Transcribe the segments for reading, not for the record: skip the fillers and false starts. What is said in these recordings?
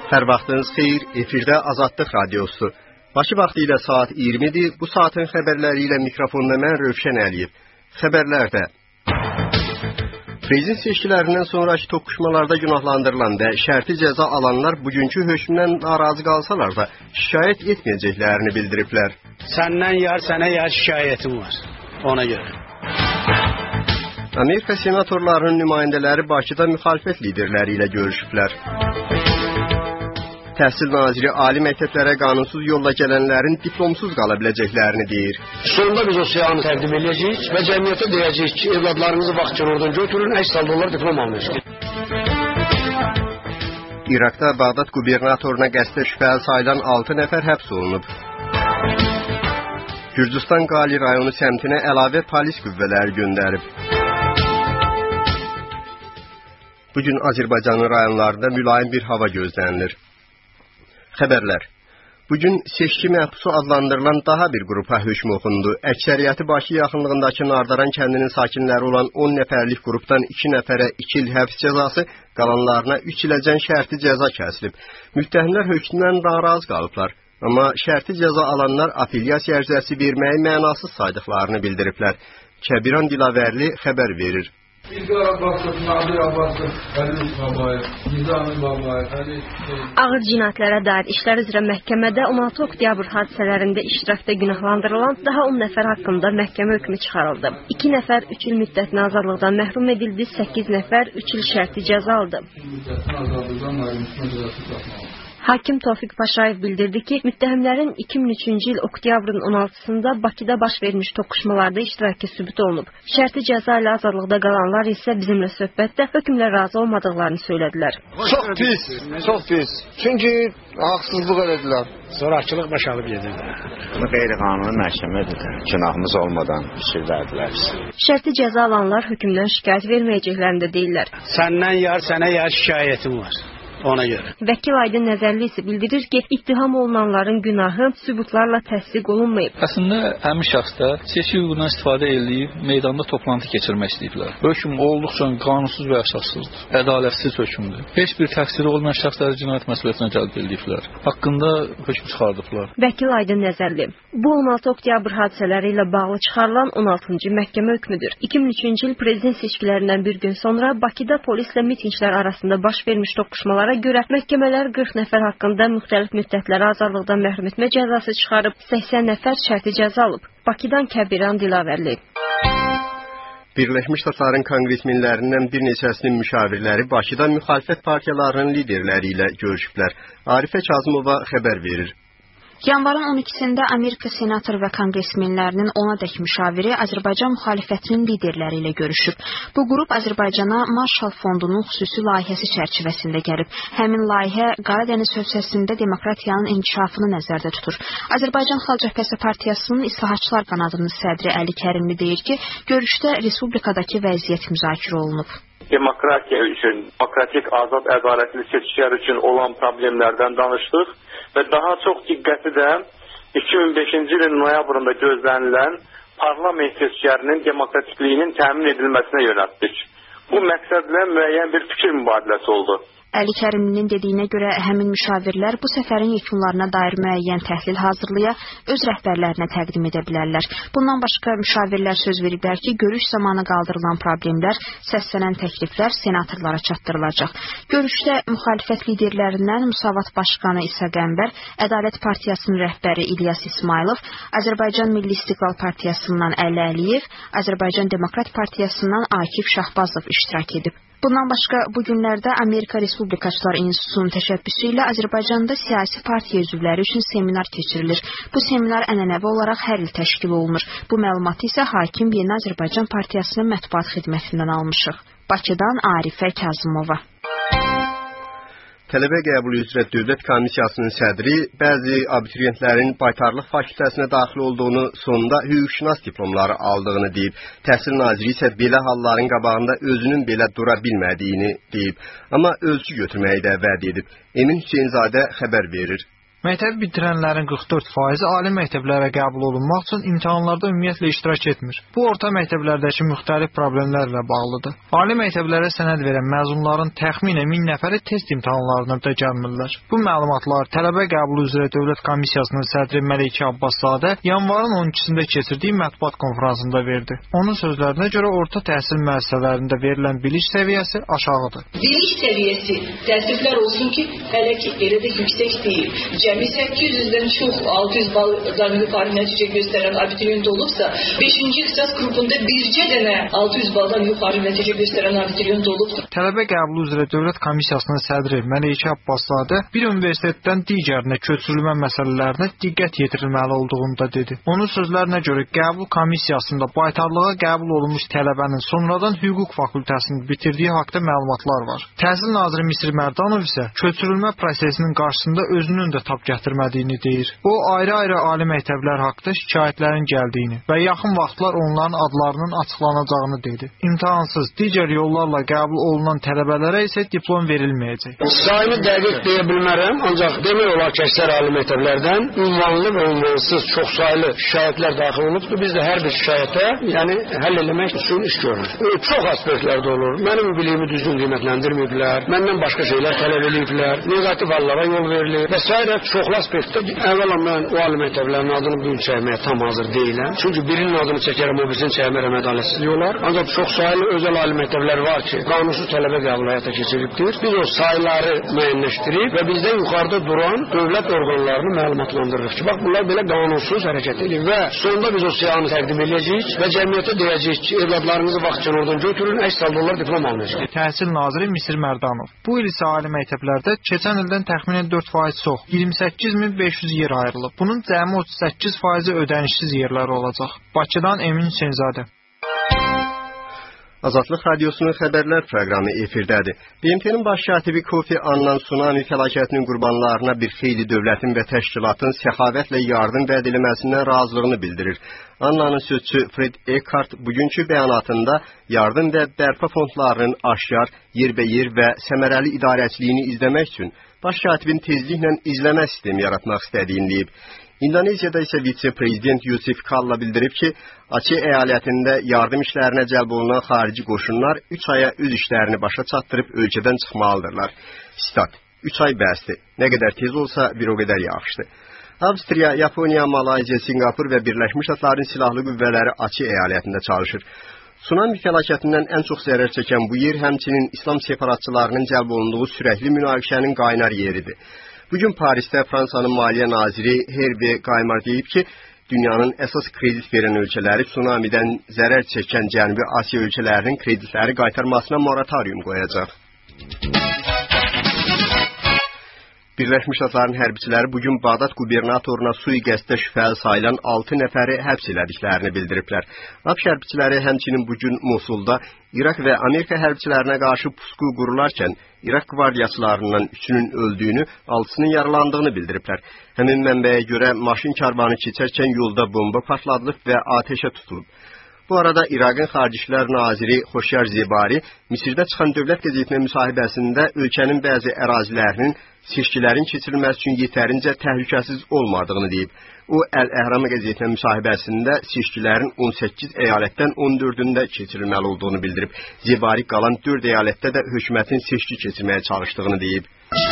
Hər vaxtınız xeyir, efirdə Azadlıq Radiosu. Bakı vaxtı ilə saat 20-dir. Bu saatin xəbərləri ilə mikrofonda mən Rövşən Əliyev. Xəbərlərdə prezident seçkilərindən sonraki toqquşmalarda günahlandırılan və şərti cəza alanlar bugünkü hökmdən narazı qalsalar da şikayət etməyəcəklərini bildiriblər. Səndən yar, sənə yar şikayətim var. Ona görə. Amerika senatorlarının nümayəndələri Bakıda müxalifət liderləri ilə görüşüblər. Təhsil naziri ali məktəblərə qanunsuz yolla gələnlərin diplomsuz qala biləcəklərini deyir. Sonunda biz o siyanı təqdim edəcəyik və cəmiyyətə deyəcəyik ki, evladlarınızı vaxtçın oradan götürün, əks halda onlar diplom almışdır. İraqda Bağdad qubernatoruna qəsdə şübhəli sayılan 6 nəfər həbs olunub. Gürcüstan Qali rayonu səmtinə əlavə polis qüvvələri göndərib. Bugün Azərbaycanın rayonlarında mülayim bir hava gözlənilir. Xəbərlər. Bugün seçki məhbusu adlandırılan daha bir qrupa hökm oxundu. Əksəriyyəti Bakı yaxınlığındakı Nardaran kəndinin sakinləri olan 10 nəfərlik qrupdan 2 nəfərə 2 il həbs cəzası, qalanlarına 3 iləcən şərti cəza kəsilib. Müttəhimlər hökmdən narazı qalıblar. Amma şərti cəza alanlar apellyasiya ərizəsi verməyi mənasız saydıqlarını bildiriblər. Kəbiran Dilavərli xəbər verir. Ağır cinayətlərə dair işlər üzrə məhkəmədə 16 oktyabr hadisələrində iştirakda günahlandırılan daha 10 nəfər haqqında məhkəmə hökmü çıxarıldı. 2 nəfər 3 il müddətinə azadlıqdan məhrum edildi, 8 nəfər 3 il şərti cəza aldı. Hakim Tofiq Paşayev bildirdi ki, müttəhimlərin 2003-cü il oktyabrın 16-sında Bakıda baş vermiş toqquşmalarda iştirakı sübut olunub. Şərti cəza ilə azadlıqda qalanlar isə bizimlə söhbətdə hökmlə razı olmadıqlarını söylədilər. Çox pis. Çünki haqsızlıq elədilər. Zorakılıq başalıb gedirlər. Qeyri-qanuni məhkəmədir. Günahımız olmadan işir verdilər. Şərti cəza alanlar hökmdən şikayət verməyəcəklərini də deyirlər. Səndən yar, sənə yar şikayətim var. Ona görə. Vəkil Aydın Nəzərli isə bildirir ki, ittiham olunanların günahı sübutlarla təsdiq olunmayıb. Əslində həmin şəxslər seçki hüququndan istifadə edib meydanda toplantı keçirmək istəyiblər. Hökm olduqca qanunsuz və əsassızdır. Ədalətsiz hökmdür. Heç bir təqsiri olmayan şəxsləri cinayət məsuliyyətinə cəlb ediblər. Haqqında hökm çıxardıblar. Vəkil Aydın Nəzərli. Bu 16 oktyabr hadisələri ilə bağlı çıxarılan 16-cı məhkəmə hökmüdür. 2003-cü il prezident seçkilərindən bir gün sonra Bakıda polislə mitinçlər arasında baş vermiş toqquşmalar görə məhkəmələr 40 nəfər haqqında müxtəlif müddətlərə azadlıqdan məhrum etmə cəzası çıxarıb, 80 nəfər şərti cəza alıb. Bakıdan Kəbiran Dilavərli. Birləşmiş Ştatların konqresmenlərindən bir neçəsinin müşavirləri Bakıda müxalifət partiyalarının liderləri ilə görüşüblər. Arifə Kazımova xəbər verir. Yanvarın 12-sində Amerika senator və konqresmenlərinin 10-dək müşaviri Azərbaycan müxalifətinin liderləri ilə görüşüb. Bu qrup Azərbaycana Marshall Fondunun xüsusi layihəsi çərçivəsində gəlib. Həmin layihə Qaradəniz hövzəsində demokratiyanın inkişafını nəzərdə tutur. Azərbaycan Xalq Cəbhəsi Partiyasının İslahatçılar qanadının sədri Əli Kərimli deyir ki, görüşdə respublikadakı vəziyyət müzakirə olunub. Demokratiya üçün, demokratik, azad, ədalətli seçkilər üçün olan problemlərdən danışdıq və daha çox diqqəti də 2005-ci ilin noyabrında gözlənilən parlament seçkilərinin demokratikliyinin təmin edilməsinə yönəltdik. Bu məqsədlə müəyyən bir fikir mübadiləsi oldu. Əli Kərimlinin dediyinə görə həmin müşavirlər bu səfərin yekunlarına dair müəyyən təhlil hazırlaya, öz rəhbərlərinə təqdim edə bilərlər. Bundan başqa müşavirlər söz veriblər ki, görüş zamanı qaldırılan problemlər, səslənən təkliflər senatorlara çatdırılacaq. Görüşdə müxalifət liderlərindən Müsavat Başqanı İsa Qəmbər, Ədalət Partiyasının rəhbəri İlyas İsmailov, Azərbaycan Milli İstiqlal Partiyasından Əli Əliyev, Azərbaycan Demokrat Partiyasından Akif Şahbazov iştirak edib. Bundan başqa bu günlərdə Amerika Respublikaçılar İnstitutunun təşəbbüsü ilə Azərbaycanda siyasi partiya üzvləri üçün seminar keçirilir. Bu seminar ənənəvi olaraq hər il təşkil olunur. Bu məlumatı isə Hakim Yeni Azərbaycan Partiyasının mətbuat xidmətindən almışıq. Bakıdan Arifə Kazımova. Tələbə qəbulu üzrə Dövlət Komissiyasının sədri bəzi abituriyentlərin baytarlıq fakültəsinə daxil olduğunu, sonunda hüquqşünas diplomları aldığını deyib. Təhsil naziri isə belə halların qabağında özünün belə dura bilmədiyini deyib. Amma ölçü götürməyi də vəd edib. Emin Hüseynzadə xəbər verir. Məktəb bitirənlərin 44% ali məktəblərə qəbul olunmaq üçün imtahanlarda ümumiyyətlə iştirak etmir. Bu, orta məktəblərdəki müxtəlif problemlərlə bağlıdır. Ali məktəblərə sənəd verən məzunların təxminən 1000 nəfəri test imtahanlarına da gəlmirlər. Bu məlumatlar tələbə qəbulu üzrə Dövlət Komissiyasının sədri Məleykə Abbaszadə yanvarın 12-sində keçirdiyi mətbuat konfransında verdi. Onun sözlərinə görə orta təhsil müəssisələrində verilən bilik səviyyəsi aşağıdır. Bilik səviyyəsi, təəssüflər olsun ki, hələ ki elə də yüksək deyil. Cəmi 800'den çox 600 baldan yuxarı nəticə göstərən abituriyent olubsa, 5-ci ixtisas qrupunda bircə dənə 600 baldan yuxarı nəticə göstərən abituriyent olubsa. Tələbə qəbulu üzrə Dövlət Komissiyasının sədri Məleykə Abbaszadə bir universitetdən digərinə köçürülmə məsələlərinə diqqət yetirilməli olduğunu da dedi. Onun sözlərinə görə qəbul komissiyasında baytarlığa qəbul olunmuş tələbənin sonradan hüquq fakültəsini bitirdiyi haqqda məlumatlar var. Təhsil naziri Misir Mərdanov isə köçürülmə prosesinin qarşısında özünün də gətirmədiyini deyir. O, ayrı-ayrı ali məktəblər haqqında şikayətlərin gəldiyini və yaxın vaxtlar onların adlarının açıqlanacağını dedi. İmtahansız, digər yollarla qəbul olunan tələbələrə isə diplom verilməyəcək. Sayını dəqiq deyə bilmərəm, ancaq demək olar ki, əksər ali məktəblərdən ünvanlı və ünvansız çoxsaylı şikayətlər daxil olubdur. Biz də hər bir şikayətə, həll eləmək üçün iş görürük. Çox aspektlərdə olur. Mənim biliyimi düzgün qiymətləndirməyiblər, məndən başqa şeylər tələb ediblər, negativ hallara yol verilir və s. Çoxlu aspektdə əvvəla mən o ali məktəblərin adını bugün çəkməyə tam hazır deyiləm. Çünki birinin adını çəkərəm, o birisini çəkmərəm, ədalətsizlik olar. Ancaq çox sayılı özəl ali məktəblər var ki, qanunsuz tələbə qəbul həyata keçiribdir. Biz o sayıları müəyyənləşdirib və bizdən yuxarıda duran dövlət orqanlarını məlumatlandırırıq ki, bax bunlar belə qanunsuz hərəkət edir və sonda biz o siyahını təqdim edəcəyik və cəmiyyətə deyəcəyik ki, evladlarınızı vaxtçın oradan götürün, əks halda onlar diplom almayacaq. Təhsil naziri Misir Mərdanov. Bu il isə ali məktəblərdə keçən ildən təxminən 4% çox, 28.500 yer ayrılıb. Bunun cəmi 38% ödənişsiz yerlər olacaq. Bakıdan Emin Hüseynzadə. Azadlıq Radiosunun xəbərlər proqramı efirdədir. BMT-nin baş katibi Kofi Annan tsunami fəlakətinin qurbanlarına bir xeyli dövlətin və təşkilatın səxavətlə yardım vəd etməsindən razılığını bildirir. Annanın sözçü Fred Eckhart bugünkü bəyanatında yardım və bərpa fondlarının aşkar, yerbəyer və səmərəli idarəçiliyini izləmək üçün baş katibin tezliklə izləmə sistemi yaratmaq istədiyini deyib. İndoneziyada isə vitse-prezident Yusif Kalla bildirib ki, Aceh əyalətində yardım işlərinə cəlb olunan xarici qoşunlar 3 aya öz işlərini başa çatdırıb ölkədən çıxmalıdırlar. Sitat: 3 ay bəsdir. Nə qədər tez olsa bir o qədər yaxşıdır. Avstriya, Yaponiya, Malayziya, Singapur və Birləşmiş Ştatların silahlı qüvvələri Aceh əyalətində çalışır. Tsunami fəlakətindən ən çox zərər çəkən bu yer həmçinin İslam separatçılarının cəlb olunduğu sürəkli münaqişənin qaynar yeridir. Bugün Parisdə Fransanın Maliyyə naziri Hervé Gaymard deyib ki, dünyanın əsas kredit verən ölkələri tsunamidən zərər çəkən Cənubi Asiya ölkələrinin kreditləri qaytarmasına moratorium qoyacaq. Birləşmiş Ştatların hərbiçiləri bugün Bağdad qubernatoruna sui-qəsddə şübhəli sayılan 6 nəfəri həbs elədiklərini bildiriblər. ABŞ hərbiçiləri həmçinin bugün Mosulda İraq və Amerika hərbiçilərinə qarşı pusqu qurularkən İraq qvardiyaçılarından 3-ünün öldüyünü, 6-sının yaralandığını bildiriblər. Həmin mənbəyə görə maşın karvanı keçərkən yolda bomba partladılıb və atəşə tutulub. Bu arada İraqın Xarici İşlər Naziri Xoşyar Zebari Misirdə çıxan dövlət qəzetinə müsahibəsində ölkənin bəzi ərazilərinin seçkilərin keçirilməsi üçün yetərincə təhlükəsiz olmadığını deyib. O, Əl-Əhram qəzetinə müsahibəsində seçkilərin 18 əyalətdən 14-ündə keçirilməli olduğunu bildirib. Zebari qalan 4 əyalətdə də hökumətin seçki keçirməyə çalışdığını deyib.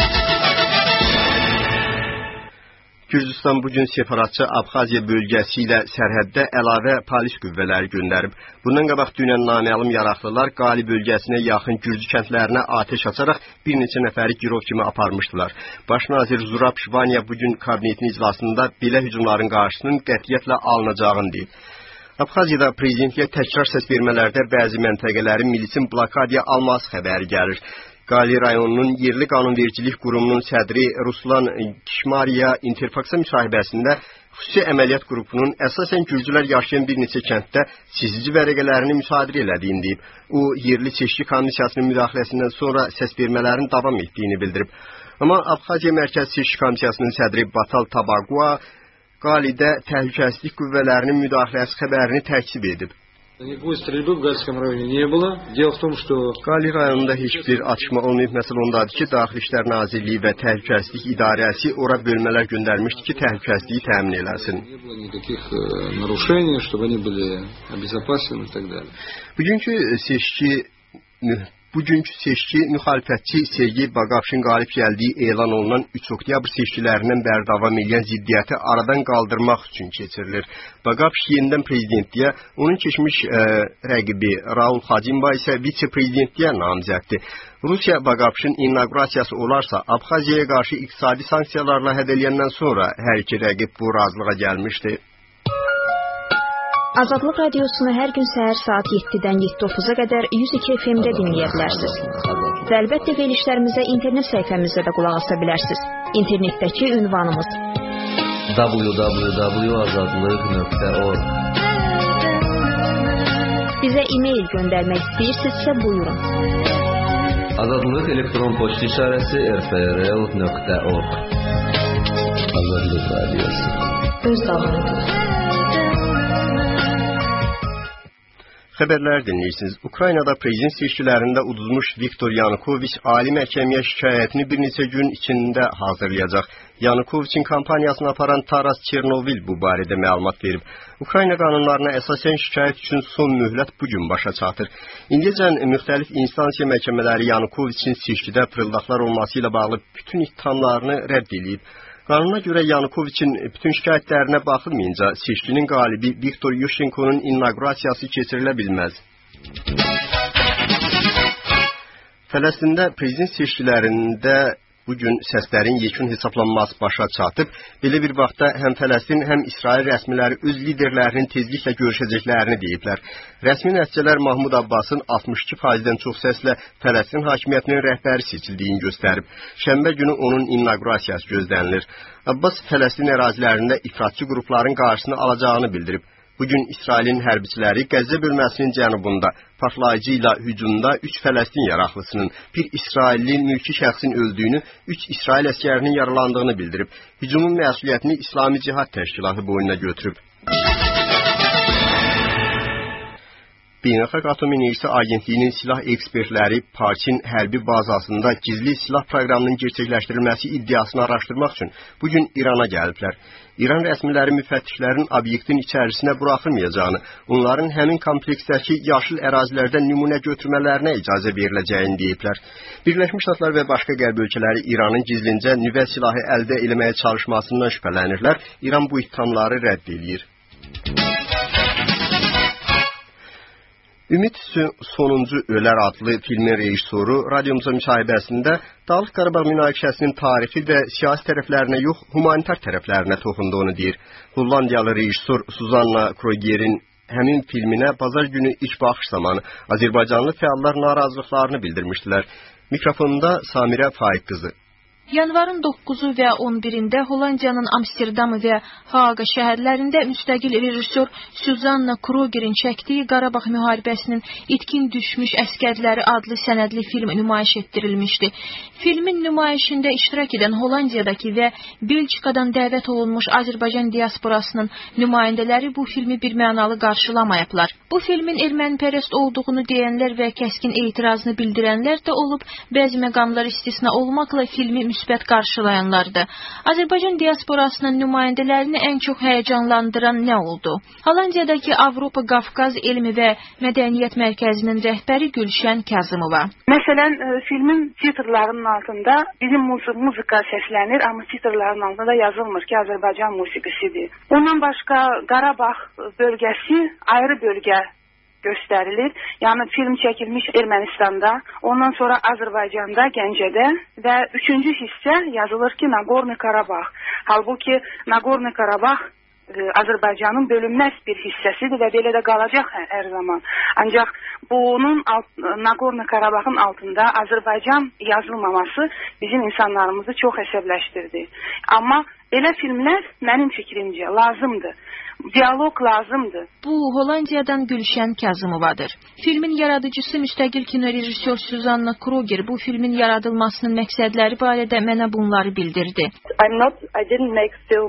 Gürcüstan bugün separatçı Abxaziya bölgəsi ilə sərhəddə əlavə polis qüvvələri göndərib. Bundan qabaq dünən naməlum yaraqlılar Qali bölgəsinə yaxın Gürcü kəndlərinə atəş açaraq bir neçə nəfəri girov kimi aparmışdılar. Baş nazir Zurab Şvanya bugün kabinetin iclasında belə hücumların qarşısının qətiyyətlə alınacağını deyib. Abxaziyada prezidentliyə təkrar səs vermələrdə bəzi məntəqələrin milisin blokadiya alması xəbəri gəlir. Qali rayonunun yerli qanunvericilik qurumunun sədri Ruslan Kişmariya Interfax'a müsahibəsində xüsusi əməliyyat qrupunun əsasən Gürcülər yaşayan bir neçə kənddə seçici vərəqələrini müsadirə elədiyini deyib. O, yerli seçki komissiyasının müdaxiləsindən sonra səs vermələrin davam etdiyini bildirib. Amma Abxaziya Mərkəz Seçki Komissiyasının sədri Batal Tabaqua Qalidə təhlükəsizlik qüvvələrinin müdaxiləsi xəbərini təkzib edib. Qali rayonunda heç bir atışma olmayıb. Məsələ ondadır ki, Daxili İşlər Nazirliyi və Təhlükəsizlik İdarəsi ora bölmələr göndərmişdi ki, təhlükəsizliyi təmin eləsin. Bugünkü seçki müxalifətçi Sergey Bagapşin qalib gəldiyi elan olunan 3 oktyabr seçkilərindən bəri davam edən ziddiyyəti aradan qaldırmaq üçün keçirilir. Bagapş yenidən prezidentliyə, onun keçmiş rəqibi Raul Xacimba isə vitse-prezidentliyə namizəddir. Rusiya Bagapşin inaugurasiyası olarsa, Abxaziyaya qarşı iqtisadi sanksiyalarla hədələyəndən sonra hər iki rəqib bu razılığa gəlmişdi. Azadlıq radiosunu hər gün səhər saat 7-dən 7:30-a qədər 102 FM-də dinləyə bilərsiniz. Və əlbəttə verilişlərimizə internet səhifəmizdə də qulaq asa bilərsiniz. İnternetdəki ünvanımız www.azadlıq.org. Bizə e-mail göndərmək istəyirsinizsə buyurun. Azadlıq elektron poçt işarəsi rprl.org. Azadlıq radiosu. Öz dağınıdır. Xəbərlər dinləyirsiniz. Ukraynada prezident seçkilərində udulmuş Viktor Yanukoviç ali məhkəməyə şikayətini bir neçə gün içində hazırlayacaq. Yanukoviçin kampaniyasını aparan Taras Çernovil bu barədə məlumat verib. Ukrayna qanunlarına əsasən şikayət üçün son möhlət bu gün başa çatır. İndiyəcən müxtəlif instansiya məhkəmələri Yanukoviçin seçkidə fırıldaqlar olması ilə bağlı bütün ittihamlarını rədd edib. Qanuna görə Yanukoviçin bütün şikayətlərinə baxılmayınca seçkinin qalibi Viktor Yushchenko'nun inaugurasiyası keçirilə bilməz. Fələstində prezident seçkilərində bugün səslərin yekun hesablanması başa çatıb. Belə bir vaxtda həm Fələstin, həm İsrail rəsmiləri öz liderlərinin tezliklə görüşəcəklərini deyiblər. Rəsmi nəticələr Mahmud Abbasın 62%-dən çox səslə Fələstin hakimiyyətinin rəhbəri seçildiyini göstərib. Şənbə günü onun inaugurasiyası gözlənilir. Abbas Fələstin ərazilərində ifratçı qrupların qarşısını alacağını bildirib. Bugün İsrailin hərbiçiləri Qəzza bölməsinin cənubunda partlayıcı ilə hücumda 3 Fələstin yaraqlısının, bir İsrailli mülki şəxsin öldüyünü, 3 İsrail əsgərinin yaralandığını bildirib. Hücumun məsuliyyətini İslami Cihad Təşkilatı boynuna götürüb. Beynəlxalq Atom Enerjisi Agentliyinin silah ekspertləri Parçin hərbi bazasında gizli silah proqramının gerçəkləşdirilməsi iddiasını araşdırmaq üçün bugün İrana gəliblər. İran rəsmiləri müfəttişlərin obyektin içərisinə buraxılmayacağını, onların həmin kompleksdəki yaşıl ərazilərdən nümunə götürmələrinə icazə veriləcəyini deyiblər. Birləşmiş Ştatlar və başqa qərb ölkələri İranın gizlincə nüvə silahı əldə etməyə çalışmasından şübhələnirlər. İran bu ittihamları rədd edir. Ümid Sonuncu Ölər adlı filmin rejissoru radiomuza müsahibəsində Dağlıq Qarabağ münaqişəsinin tarixi və siyasi tərəflərinə yox, humanitar tərəflərinə toxunduğunu deyir. Hollandiyalı rejissor Suzanna Kroger'in həmin filminə bazar günü ilk baxış zamanı Azərbaycanlı fəallar narazılıqlarını bildirmişdilər. Mikrofonunda Samirə Faiq qızı. Yanvarın 9-u və 11-də Hollandiyanın Amsterdam və Haaqa şəhərlərində müstəqil rejissor Suzanna Kroger'in çəkdiyi Qarabağ müharibəsinin itkin düşmüş əskərləri adlı sənədli film nümayiş etdirilmişdi. Filmin nümayişində iştirak edən Hollandiyadakı və Belçikadan dəvət olunmuş Azərbaycan diasporasının nümayəndələri bu filmi birmənalı qarşılamayıblar. Bu filmin ermənipərəst olduğunu deyənlər və kəskin etirazını bildirənlər də olub, bəzi məqamlar istisna olmaqla filmi müsbət qarşılayanlardır. Azərbaycan diasporasının nümayəndələrini ən çox həyəcanlandıran nə oldu? Hollandiyadakı Avropa Qafqaz Elmi və Mədəniyyət Mərkəzinin rəhbəri Gülşən Kazımova. Məsələn, filmin titrlarının altında bizim muzika səslənir, amma titrların altında yazılmır ki, Azərbaycan musiqisidir. Ondan başqa Qarabağ bölgəsi ayrı bölgə göstərilir. Yəni film çəkilmiş Ermənistanda, ondan sonra Azərbaycanda, Gəncədə və üçüncü hissə yazılır ki, Nagorno Qarabağ. Halbuki Nagorno Qarabağ Azərbaycanın bölünməz bir hissəsidir və belə də qalacaq hər zaman. Ancaq bunun Nagorno Qarabağın altında Azərbaycan yazılmaması bizim insanlarımızı çox əsəbləşdirdi. Amma belə filmlər mənim fikrimcə lazımdır. Diyaloq lazımdır. Bu Hollandiyadan Gülşən Kazımovadır. Filmin yaradıcısı müstəqil kino rejissor Suzanna Kroger bu filmin yaradılmasının məqsədləri barədə mənə bunları bildirdi. I didn't make film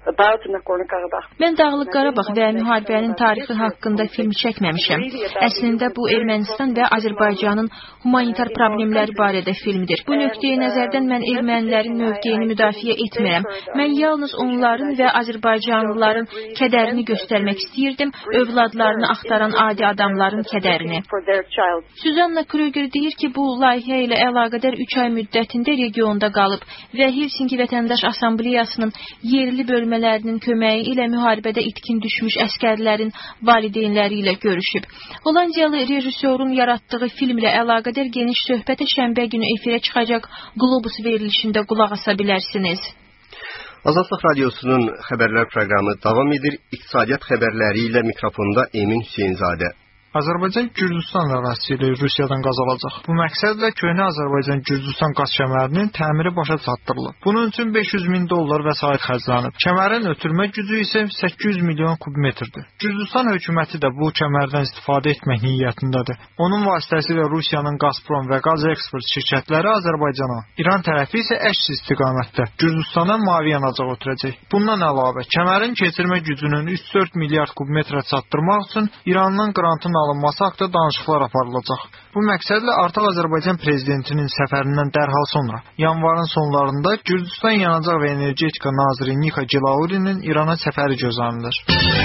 Mən Dağlıq Qarabağ və müharibənin tarixi haqqında film çəkməmişəm. Əslində bu Ermənistan və Azərbaycanın humanitar problemləri barədə filmdir. Bu nöqteyi nəzərdən mən ermənilərin mövqeyini müdafiə etmirəm. Mən yalnız onların və Azərbaycanlıların kədərini göstərmək istəyirdim, övladlarını axtaran adi adamların kədərini. Suzanna Kruger deyir ki, bu layihə ilə əlaqədar 3 ay müddətində regionda qalıb və Helsinki Vətəndaş Assambleyasının yerli bölmələrinin köməyi ilə müharibədə itkin düşmüş əskərlərin valideynləri ilə görüşüb. Hollandiyalı rejissorun yaratdığı filmlə əlaqədar geniş söhbətə şənbə günü efirə çıxacaq Globus verilişində qulaq asa bilərsiniz. Azadlıq Radiosunun xəbərlər proqramı davam edir. İqtisadiyyat xəbərləri ilə mikrofonda Emin Hüseynzadə. Azərbaycan Gürcüstan ərazisi ilə Rusiyadan qaz alacaq. Bu məqsədlə köhnə Azərbaycan-Gürcüstan qaz kəmərinin təmiri başa çatdırılıb. Bunun üçün $500.000 vəsait xərclənib. Kəmərin ötürmə gücü isə 800 milyon kubmetrdir. Gürcüstan hökuməti də bu kəmərdən istifadə etmək niyyətindədir. Onun vasitəsilə Rusiyanın Gazprom və qaz eksport şirkətləri Azərbaycana, İran tərəfi isə əks istiqamətdə Gürcüstana mavi yanacaq ötürəcək. Bundan əlavə, kəmərin keçirmə gücünün 3-4 milyard kubmetrə çatdırmaq üçün İrandan qrantın alınması haqqında danışıqlar aparılacaq. Bu məqsədlə artıq Azərbaycan prezidentinin səfərindən dərhal sonra, yanvarın sonlarında Gürcüstan Yanacaq və Energetika naziri Nika Gilaurinin İrana səfəri gözlənilir.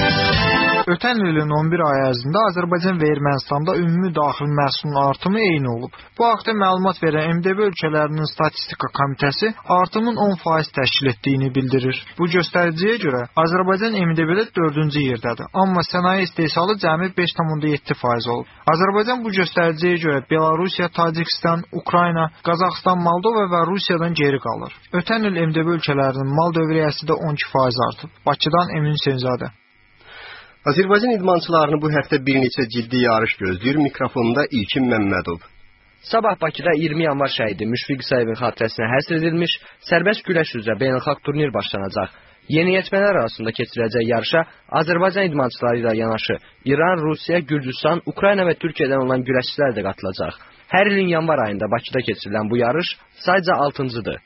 Ötən ilin 11 ay ərzində Azərbaycan və Ermənistanda ümumi daxili məhsulun artımı eyni olub. Bu haqda məlumat verən MDB ölkələrinin statistika komitəsi artımın 10% təşkil etdiyini bildirir. Bu göstəriciyə görə Azərbaycan MDB-də 4-cü yerdədir, amma sənaye istehsalı cəmi 5,7% olub. Azərbaycan bu göstəriciyə görə Belarusiya, Tacikistan, Ukrayna, Qazaxıstan, Moldova və Rusiyadan geri qalır. Ötən il MDB ölkələrinin mal dövriyyəsi də 12% artıb. Bakıdan Emin Hüseynzadə. Azərbaycan idmançılarını bu həftə bir neçə ciddi yarış gözləyir. Mikrofonda İlkin Məmmədov. Sabah Bakıda 20 yanvar şəhidi Müşfiq Isayevin xatirəsinə həsr edilmiş sərbəst güləş üzrə beynəlxalq turnir başlanacaq. Yeniyetmələr arasında keçiriləcək yarışa Azərbaycan idmançıları ilə yanaşı İran, Rusiya, Gürcüstan, Ukrayna və Türkiyədən olan güləşçilər də qatılacaq. Hər ilin yanvar ayında Bakıda keçirilən bu yarış sayca 6-cıdır.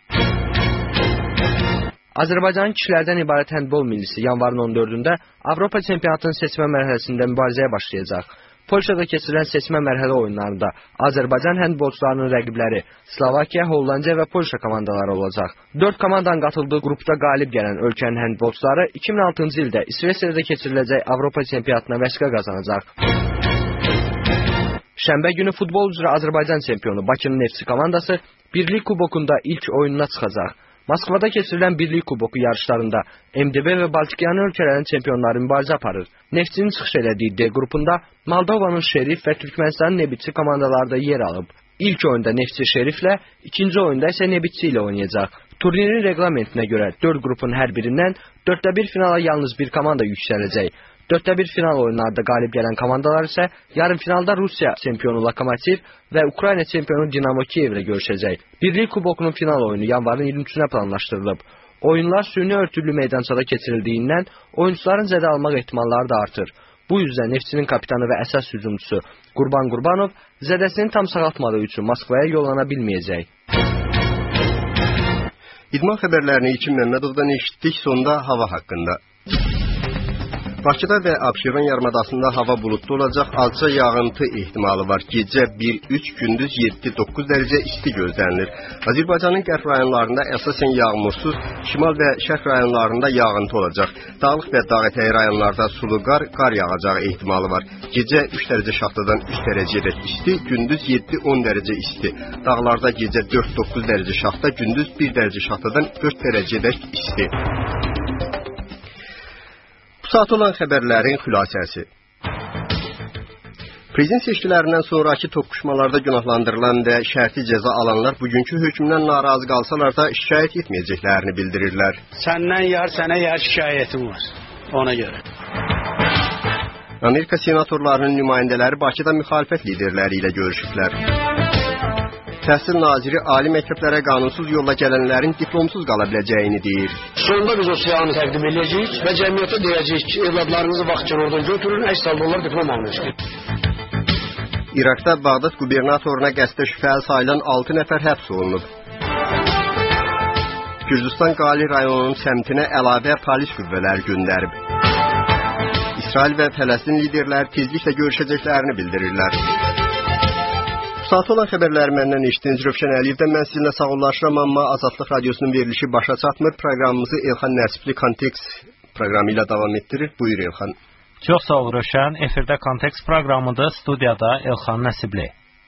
Azərbaycanın kişilərdən ibarət həndbol millisi yanvarın 14-də Avropa çempionatının seçmə mərhələsində mübarizəyə başlayacaq. Polşada keçirilən seçmə mərhələ oyunlarında Azərbaycan həndbolçularının rəqibləri Slovakiya, Hollandiya və Polşa komandaları olacaq. 4 komandanın qatıldığı qrupda qalib gələn ölkənin həndbolçuları 2006-cı ildə İsveçrədə keçiriləcək Avropa çempionatına vəsiqə qazanacaq. Şənbə günü futbol üzrə Azərbaycan çempionu Bakının Neftçi komandası Birlik Kubokunda ilk oyununa çıxacaq. Moskvada keçirilən Birlik Kuboku yarışlarında MDB və Baltikyanı ölkələrin çempionları mübarizə aparır. Neftçinin çıxış elədiyi D qrupunda Moldovanın Şerif və Türkmənistanın Nebitçi komandaları da yer alıb. İlk oyunda Neftçi Şeriflə, ikinci oyunda isə Nebitçi ilə oynayacaq. Turnirin reglamentinə görə 4 qrupun hər birindən 4-1 finala yalnız bir komanda yüksələcək. 4-1 final oyunlarda qalib gələn komandalar isə yarımfinalda Rusiya çempionu Lokomotiv və Ukrayna çempionu Dinamo Kiyev ilə görüşəcək. Birlik Kubokunun final oyunu yanvarın 23-nə planlaşdırılıb. Oyunlar süni örtülü meydançada keçirildiyindən oyuncuların zədə almaq ehtimalları da artır. Bu yüzden Neftçinin kapitanı və əsas hücumçusu Qurban Qurbanov zədəsini tam sağaltmadığı üçün Moskvaya yollana bilməyəcək. İdman xəbərlərini İlkin Məmmədovdan eşitdik. Sonda hava haqqında. Bakıda və Abşeron yarımadasında hava bulutlu olacaq, azca yağıntı ehtimalı var. Gecə 1-3, gündüz 7-9 dərəcə isti gözlənilir. Azərbaycanın qərb rayonlarında əsasən yağmursuz, şimal və şərq rayonlarında yağıntı olacaq. Dağlıq və dağətəyi rayonlarda sulu qar yağacağı ehtimalı var. Gecə 3 dərəcə şaxtadan 3 dərəcədək isti, gündüz 7-10 dərəcə isti. Dağlarda gecə 4-9 dərəcə şaxta, gündüz 1 dərəcə şaxtadan 4 dərəcədək isti. Saat olan xəbərlərin xülasəsi. Prezident seçkilərindən sonraki toqquşmalarda günahlandırılan və şərti cəza alanlar bugünkü hökmdən narazı qalsalar da şikayət etməyəcəklərini bildirirlər. Səndən yar, sənə yar şikayətim var. Ona görə. Amerika senatorlarının nümayəndələri Bakıda müxalifət liderləri ilə görüşüblər. Təhsil naziri ali məktəblərə qanunsuz yolla gələnlərin diplomsuz qala biləcəyini deyir. Sonunda biz o siyahını təqdim edəcəyik və cəmiyyətə deyəcəyik ki, evladlarınızı vaxtçın oradan götürün, əks halda onlar diplom almışdır. İraqda Bağdad qubernatoruna qəsdə şübhəli sayılan 6 nəfər həbs olunub. Gürcüstan Qali rayonunun səmtinə əlavə polis qüvvələri göndərib. İsrail və Fələstin liderləri tezliklə görüşəcəklərini bildirirlər. Saat olan xəbərləri məndən eşitdiniz. Rövşən Əliyevdən mən sizinlə sağollaşıram, amma Azadlıq Radiosunun verilişi başa çatmır. Proqramımızı Elxan Nəsibli Kontekst proqramı ilə davam etdirir. Buyur Elxan. Çox sağ ol Rövşən. Efirdə Kontekst proqramıdır. Studiyada Elxan Nəsibli.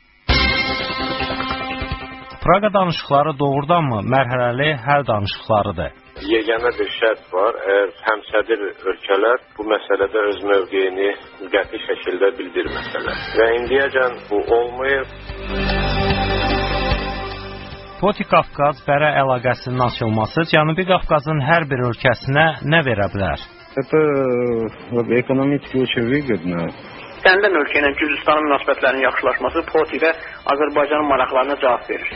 Praqa danışıqları doğrudanmı mərhələli həll danışıqlarıdır? Yeganə bir şərt var. Əgər həmsədr ölkələr bu məsələdə öz mövqeyini qəti şəkildə bildirməsələr. Və indiyəcən bu olmayıb. Poti-Qafqaz Bərə əlaqəsinin açılması Cənubi Qafqazın hər bir ölkəsinə nə verə bilər? Это экономически очень выгодно. Səndən ölkə ilə Gürcüstanın münasibətlərinin yaxşılaşması Poti və Azərbaycanın maraqlarına cavab verir.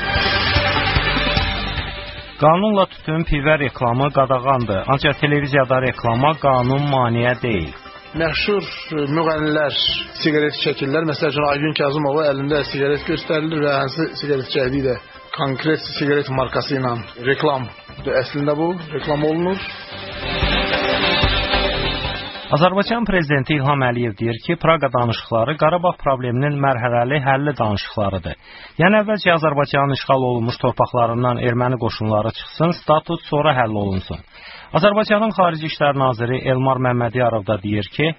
Qanunla tütün pivə reklamı qadağandır, ancaq televiziyada reklama qanun maneə deyil. Məşhur müğənnilər siqaret çəkirlər. Məsələn üçün Aygün Kazımova əlində siqaret göstərilir və hansı siqaret çəkdiyi də konkret siqaret markası ilə reklam. Əslində bu reklam olunur. Azərbaycan prezidenti İlham Əliyev deyir ki, Praqa danışıqları Qarabağ probleminin mərhələli həlli danışıqlarıdır. Yəni əvvəlcə Azərbaycanın işğal olunmuş torpaqlarından erməni qoşunları çıxsın, statut sonra həll olunsun. Azərbaycanın Xarici İşlər Naziri Elmar Məmmədiyarov da deyir ki,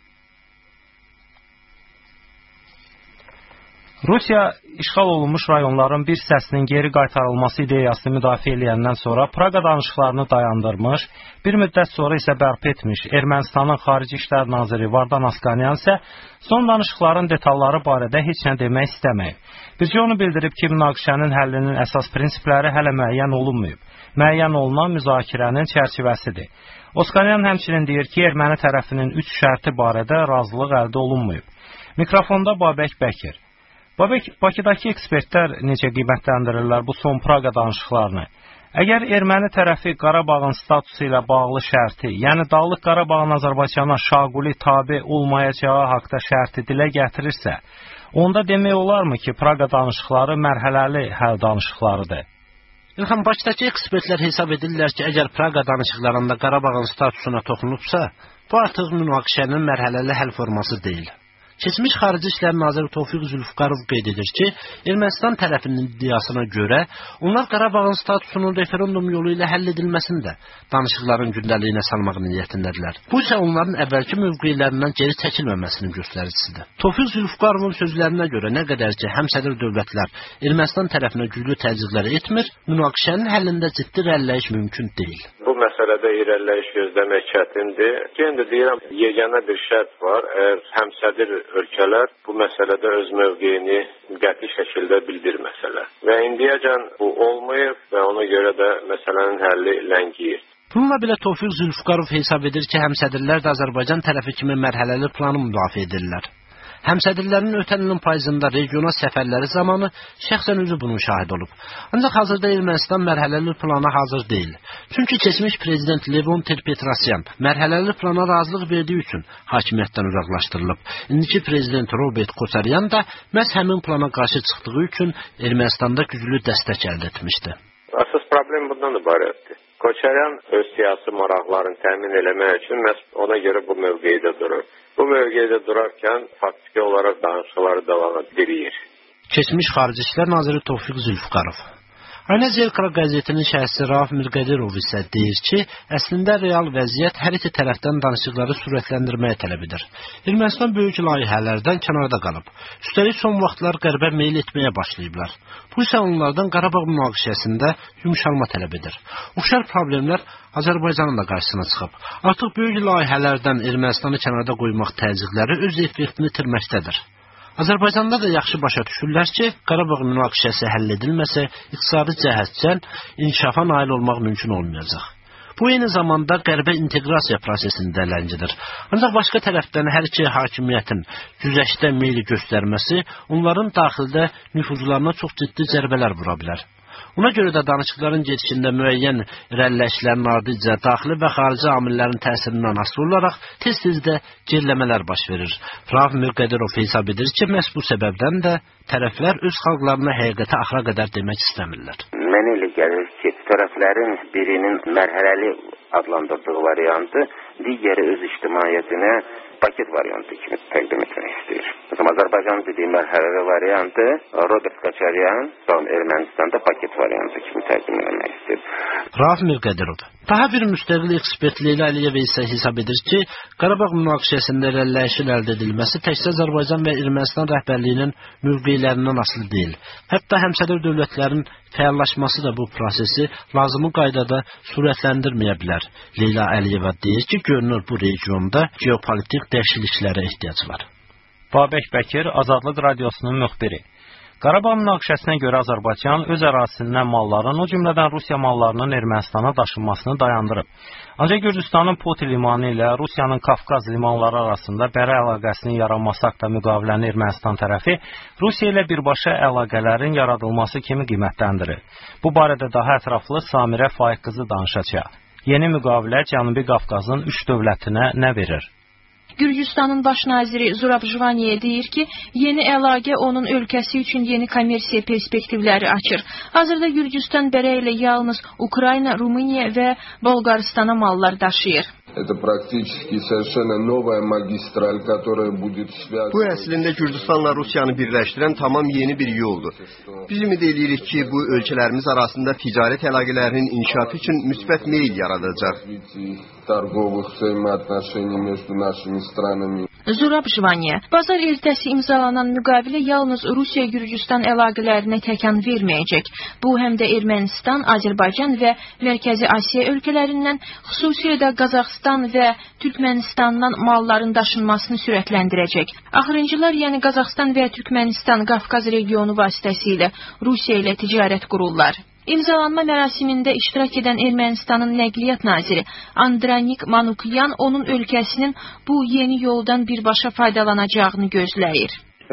Rusiya işğal olunmuş rayonların bir hissəsinin geri qaytarılması ideyasını müdafiə edəndən sonra Praqa danışıqlarını dayandırmış, bir müddət sonra isə bərpa etmiş Ermənistanın Xarici İşlər Naziri Vardan Asqanyan isə son danışıqların detalları barədə heç nə demək istəməyib. Bircə onu bildirib ki, münaqişənin həllinin əsas prinsipləri hələ müəyyən olunmayıb. Müəyyən olunan müzakirənin çərçivəsidir. Asqanyan həmçinin deyir ki, erməni tərəfinin 3 şərti barədə razılıq əldə olunmayıb. Mikrofonda Babək Bəkir. Babək, Bakıdakı ekspertlər necə qiymətləndirirlər bu son Praqa danışıqlarını? Əgər erməni tərəfi Qarabağın statusu ilə bağlı şərti, yəni Dağlıq Qarabağın Azərbaycana şaquli tabe olmayacağı haqda şərti dilə gətirirsə, onda demək olarmı ki, Praqa danışıqları mərhələli həll danışıqlarıdır? İlham, Bakıdakı ekspertlər hesab edirlər ki, əgər Praqa danışıqlarında Qarabağın statusuna toxunubsa, bu artıq münaqişənin mərhələli həll forması deyil. Keçmiş Xarici İşlər Naziri Tofiq Zülfüqarov qeyd edir ki, Ermənistan tərəfinin iddiasına görə onlar Qarabağın statusunun referendum yolu ilə həll edilməsində danışıqların gündəliyinə salmaq niyyətindədirlər. Bu isə onların əvvəlki mövqelərindən geri çəkilməməsinin göstəricisidir. Tofiq Zülfüqarovun sözlərinə görə nə qədər ki, həmsədr dövlətlər Ermənistan tərəfinə güclü təzyiqlər etmir, münaqişənin həllində ciddi irəliləyiş mümkün deyil. Bu məsələdə irəliləyiş gözləmək çətindir. Yenə də deyirəm, yeganə bir şərt var. Əgər həmsədr ölkələr bu məsələdə öz mövqeyini qəti şəkildə bildirməsələr. Və indiyəcən bu olmayıb və ona görə də məsələnin həlli ləngiyir. Bununla belə Tofiq Zülfüqarov hesab edir ki, həmsədrlər də Azərbaycan tərəfi kimi mərhələli planı müdafiə edirlər. Həmsədrlərin ötən ilin payızında regional səfərləri zamanı şəxsən özü bunun şahid olub. Ancaq hazırda Ermənistan mərhələli plana hazır deyil. Çünki keçmiş prezident Levon Ter-Petrosyan mərhələli plana razılıq verdiyi üçün hakimiyyətdən uzaqlaşdırılıb. İndiki prezident Robert Koçaryan da məhz həmin plana qarşı çıxdığı üçün Ermənistanda güclü dəstək əldə etmişdi. Əsas problem bundan ibarətdir. Koçaryan öz siyasi maraqlarını təmin eləmək üçün məhz ona görə bu mövqedə durur. Bu mövqedə durarkən faktiki olaraq danışıqları davam etdirir. Keçmiş Xarici İşlər Naziri Tofiq Zülfüqarov. Ayna Zerkara qəzetinin şəxsi Rauf Mirqədirov isə deyir ki, əslində real vəziyyət hər iki tərəfdən danışıqları sürətləndirməyə tələb edir. Ermənistan böyük layihələrdən kənarda qalıb. Üstəlik son vaxtlar qərbə meyl etməyə başlayıblar. Bu isə onlardan Qarabağ münaqişəsində yumşalma tələb edir. Oxşar problemlər Azərbaycanın da qarşısına çıxıb. Artıq böyük layihələrdən Ermənistanı kənarda qoymaq təzyiqləri öz effektini itirməkdədir. Azərbaycanda da yaxşı başa düşürlər ki, Qarabağ münaqişəsi həll edilməsə, iqtisadi cəhətdən inkişafa nail olmaq mümkün olmayacaq. Bu eyni zamanda qərbə inteqrasiya prosesini də ləngidir. Ancaq başqa tərəfdən hər iki hakimiyyətin güzəştə meyli göstərməsi onların daxildə nüfuzlarına çox ciddi zərbələr vura bilər. Ona görə də danışıqların gedişində müəyyən irəliləyişlərin ardıcı daxili və xarici amillərin təsirindən asılı olaraq tez-tez də geriləmələr baş verir. Rauf Mirqədirov hesab edir ki, məhz bu səbəbdən də tərəflər öz xalqlarına həqiqəti axıra qədər demək istəmirlər. Mənə elə gəlir ki, Tərəflərin birinin mərhələli adlandırdığı variantı digəri öz ictimaiyyətinə paket variantı kimi təqdim etmək istəyir. Məsələn, Azərbaycan dediyi mərhələli variantı Robert Koçaryan Ermənistanda paket variantı kimi təqdim etmək istəyir. Rauf Mirqədirov. Daha bir müstəqil ekspert Leyla Əliyeva isə hesab edir ki, Qarabağ münaqişəsində irəliləyişin əldə edilməsi təkcə Azərbaycan və Ermənistan rəhbərliyinin mövqelərindən asılı deyil. Hətta həmsədər dövlətlərin fəallaşması da bu prosesi lazımi qaydada sürətləndirməyə bilər. Leyla Əliyeva deyir ki, görünür bu regionda geopolitik dəyişikliklərə ehtiyac var. Babək Bəkir, Azadlıq Radiosunun müxbiri. Qarabağ münaqişəsinə görə Azərbaycan öz ərazisindən malların, o cümlədən Rusiya mallarının Ermənistana daşınmasını dayandırıb. Ancaq Gürcüstanın Poti limanı ilə Rusiyanın Kafkaz limanları arasında bərə əlaqəsinin yaranması haqqında müqaviləni Ermənistan tərəfi Rusiya ilə birbaşa əlaqələrin yaradılması kimi qiymətləndirir. Bu barədə daha ətraflı Samirə Faiq qızı danışacaq. Yeni müqavilə Cənubi Qafqazın 3 dövlətinə nə verir? Gürcüstanın baş naziri Zurab Jvaniyə deyir ki, yeni əlaqə onun ölkəsi üçün yeni kommersiya perspektivləri açır. Hazırda Gürcüstan bərə ilə yalnız Ukrayna, Rumıniya və Bolqaristana mallar daşıyır. Bu əslində Gürcüstanla Rusiyanı birləşdirən tamam yeni bir yoldur. Biz ümid edirik ki, bu ölkələrimiz arasında ticarət əlaqələrinin inkişafı üçün müsbət meyl yaradacaq. Zurab Jvaniyə, bazar ertəsi imzalanan müqavilə yalnız Rusiya-Gürcüstan əlaqələrinə təkan verməyəcək. Bu, həm də Ermənistan, Azərbaycan və Mərkəzi Asiya ölkələrindən, xüsusilə də Qazaxıstan və Türkmenistandan malların daşınmasını sürətləndirəcək. Axırıncılar, yəni Qazaxıstan və Türkmenistan Qafqaz regionu vasitəsilə Rusiya ilə ticarət qururlar. İmzalanma mərasimində iştirak edən Ermənistanın nəqliyyat naziri Andranik Manukyan onun ölkəsinin bu yeni yoldan birbaşa faydalanacağını gözləyir.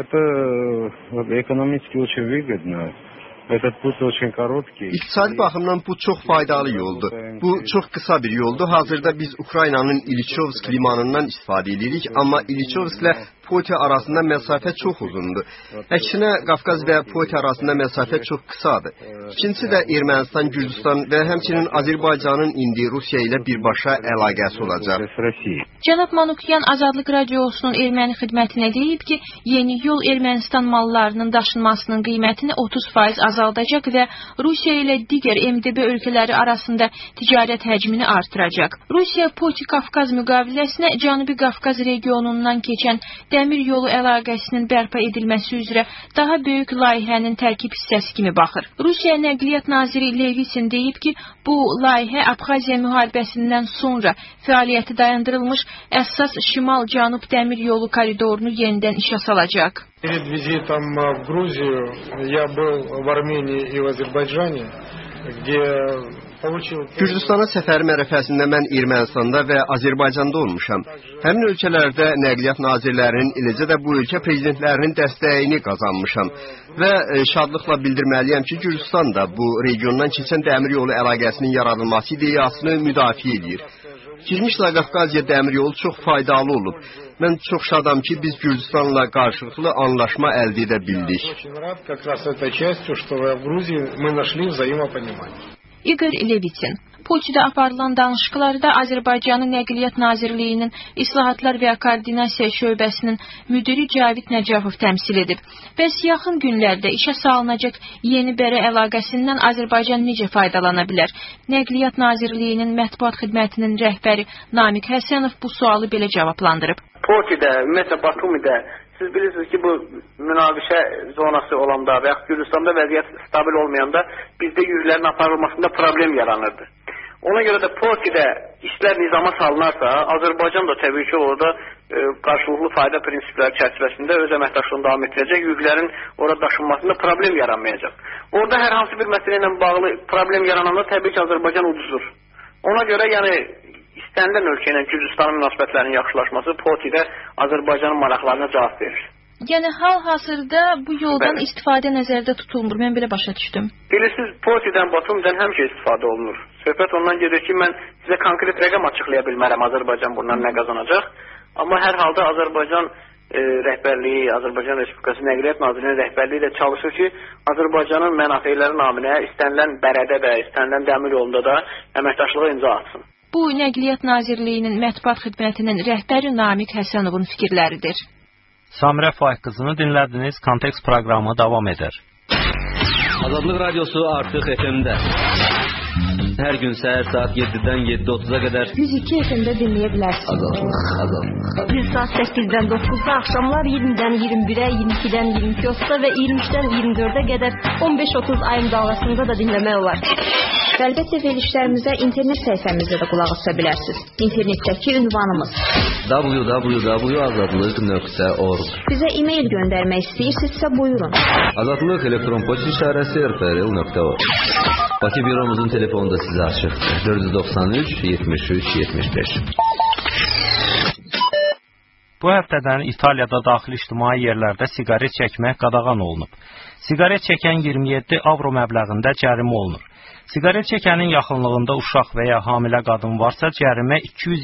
İqtisadi baxımdan bu çox faydalı yoldur. Bu çox qısa bir yoldur. Hazırda biz Ukraynanın İliçovsk limanından istifadə edirik, amma İliçovsklə Poti arasında məsafə çox uzundur. Əksinə Qafqaz və Poti arasında məsafə çox qısadır. İkincisi də Ermənistan, Gürcüstan və həmçinin Azərbaycanın indi Rusiya ilə birbaşa əlaqəsi olacaq. Cənab Manukyan Azadlıq Radiosunun erməni xidmətinə deyib ki, yeni yol Ermənistan mallarının daşınmasının qiymətini 30% azaldacaq və Rusiya ilə digər MDB ölkələri arasında ticarət həcmini artıracaq. Rusiya Poti Kafkaz müqaviləsinə Cənubi Qafqaz regionundan keçən dəmir yolu əlaqəsinin bərpa edilməsi üzrə daha böyük layihənin tərkib hissəsi kimi baxır. Rusiya Nəqliyyat naziri Levisin deyib ki, bu layihə Abxaziya müharibəsindən sonra fəaliyyəti dayandırılmış əsas Şimal-Cənub dəmir yolu koridorunu yenidən işə salacaq. Перед визитом в Грузию я был в Армении и в Азербайджане, где Gürcüstana səfərim ərəfəsində mən Ermənistanda və Azərbaycanda olmuşam. Həmin ölkələrdə nəqliyyat nazirlərinin, eləcə də bu ölkə prezidentlərinin dəstəyini qazanmışam. Və şadlıqla bildirməliyəm ki, Gürcüstan da bu regiondan keçən dəmir yolu əlaqəsinin yaradılması ideyasını müdafiə edir. Girmişlə Qafqaziya dəmir yolu çox faydalı olub. Mən çox şadam ki, biz Gürcüstanla qarşılıqlı anlaşma əldə edə bildik. İqor Levitin. Poçidə aparılan danışıqlarda Azərbaycanın Nəqliyyat Nazirliyinin İslahatlar və Koordinasiya şöbəsinin müdiri Cavid Nəcəfov təmsil edib. Bəs yaxın günlərdə işə salınacaq yeni bərə əlaqəsindən Azərbaycan necə faydalana bilər? Nəqliyyat Nazirliyinin mətbuat xidmətinin rəhbəri Namiq Həsənov bu sualı belə cavablandırıb. Poçidə, ümumiyyətlə Batumidə siz bilirsiniz ki, bu münaqişə zonası olanda və yaxud Gürcüstanda vəziyyət stabil olmayanda bizdə yüklərin aparılmasında problem yaranırdı. Ona görə də Poçidə işlər nizama salınarsa, Azərbaycan da təbii ki, orada qarşılıqlı fayda prinsipləri çərçivəsində öz əməkdaşlığını davam etdirəcək, yüklərin orada daşınmasında problem yaranmayacaq. Orada hər hansı bir məsələ ilə bağlı problem yarananda təbii ki, Azərbaycan uduzur. Ona görə, yəni, istənilən ölkə ilə Gürcüstanın münasibətlərinin yaxşılaşması Poçidə Azərbaycanın maraqlarına cavab verir. Yəni hal-hazırda bu yoldan istifadə nəzərdə tutulmur. Mən belə başa düşdüm. Bilirsiniz, Poçidən, Batumidən həmişə istifadə olunur. Söhbət ondan gedir ki, mən sizə konkret rəqəm açıqlaya bilmərəm Azərbaycan bundan nə qazanacaq. Amma hər halda Azərbaycan rəhbərliyi, Azərbaycan Respublikası Nəqliyyat Nazirliyinin rəhbərliyi ilə çalışır ki, Azərbaycanın mənafeləri naminə istənilən bərədə də, istənilən dəmir yolunda da əməkdaşlığa imza atsın. Bu, Nəqliyyat Nazirliyinin mətbuat xidmətinin rəhbəri Namiq Həsənovun fikirləridir. Samirə Faiq qızını dinlədiniz. Kontekst proqramı davam edir. Azadlıq Radyosu artıq FM-də. Hər gün səhər saat 7-dən 7:30-a qədər 102 FM-də dinləyə bilərsiniz. Azadlıq. Bir saat 8-dən 9-da, axşamlar 20-dən 21-ə, 22-dən 22:30-a və 23-dən 24-ə qədər 15:30 AM dalğasında da dinləmək olar. Əlbəttə verilişlərimizə internet səhifəmizdə də qulaq asa bilərsiniz. İnternetdəki ünvanımız www.azadlıq.org. Bizə e-mail göndərmək istəyirsinizsə buyurun. Azadlıq elektron poçt işarəsi rfl.org. Bakı büromuzun telefonu da sizə açıqdır. 493 73 75. Bu həftədən İtaliyada daxili ictimai yerlərdə siqaret çəkmək qadağan olunub. Siqaret çəkən 27 avro məbləğində cərimə olunur. Siqaret çəkənin yaxınlığında uşaq və ya hamilə qadın varsa cərimə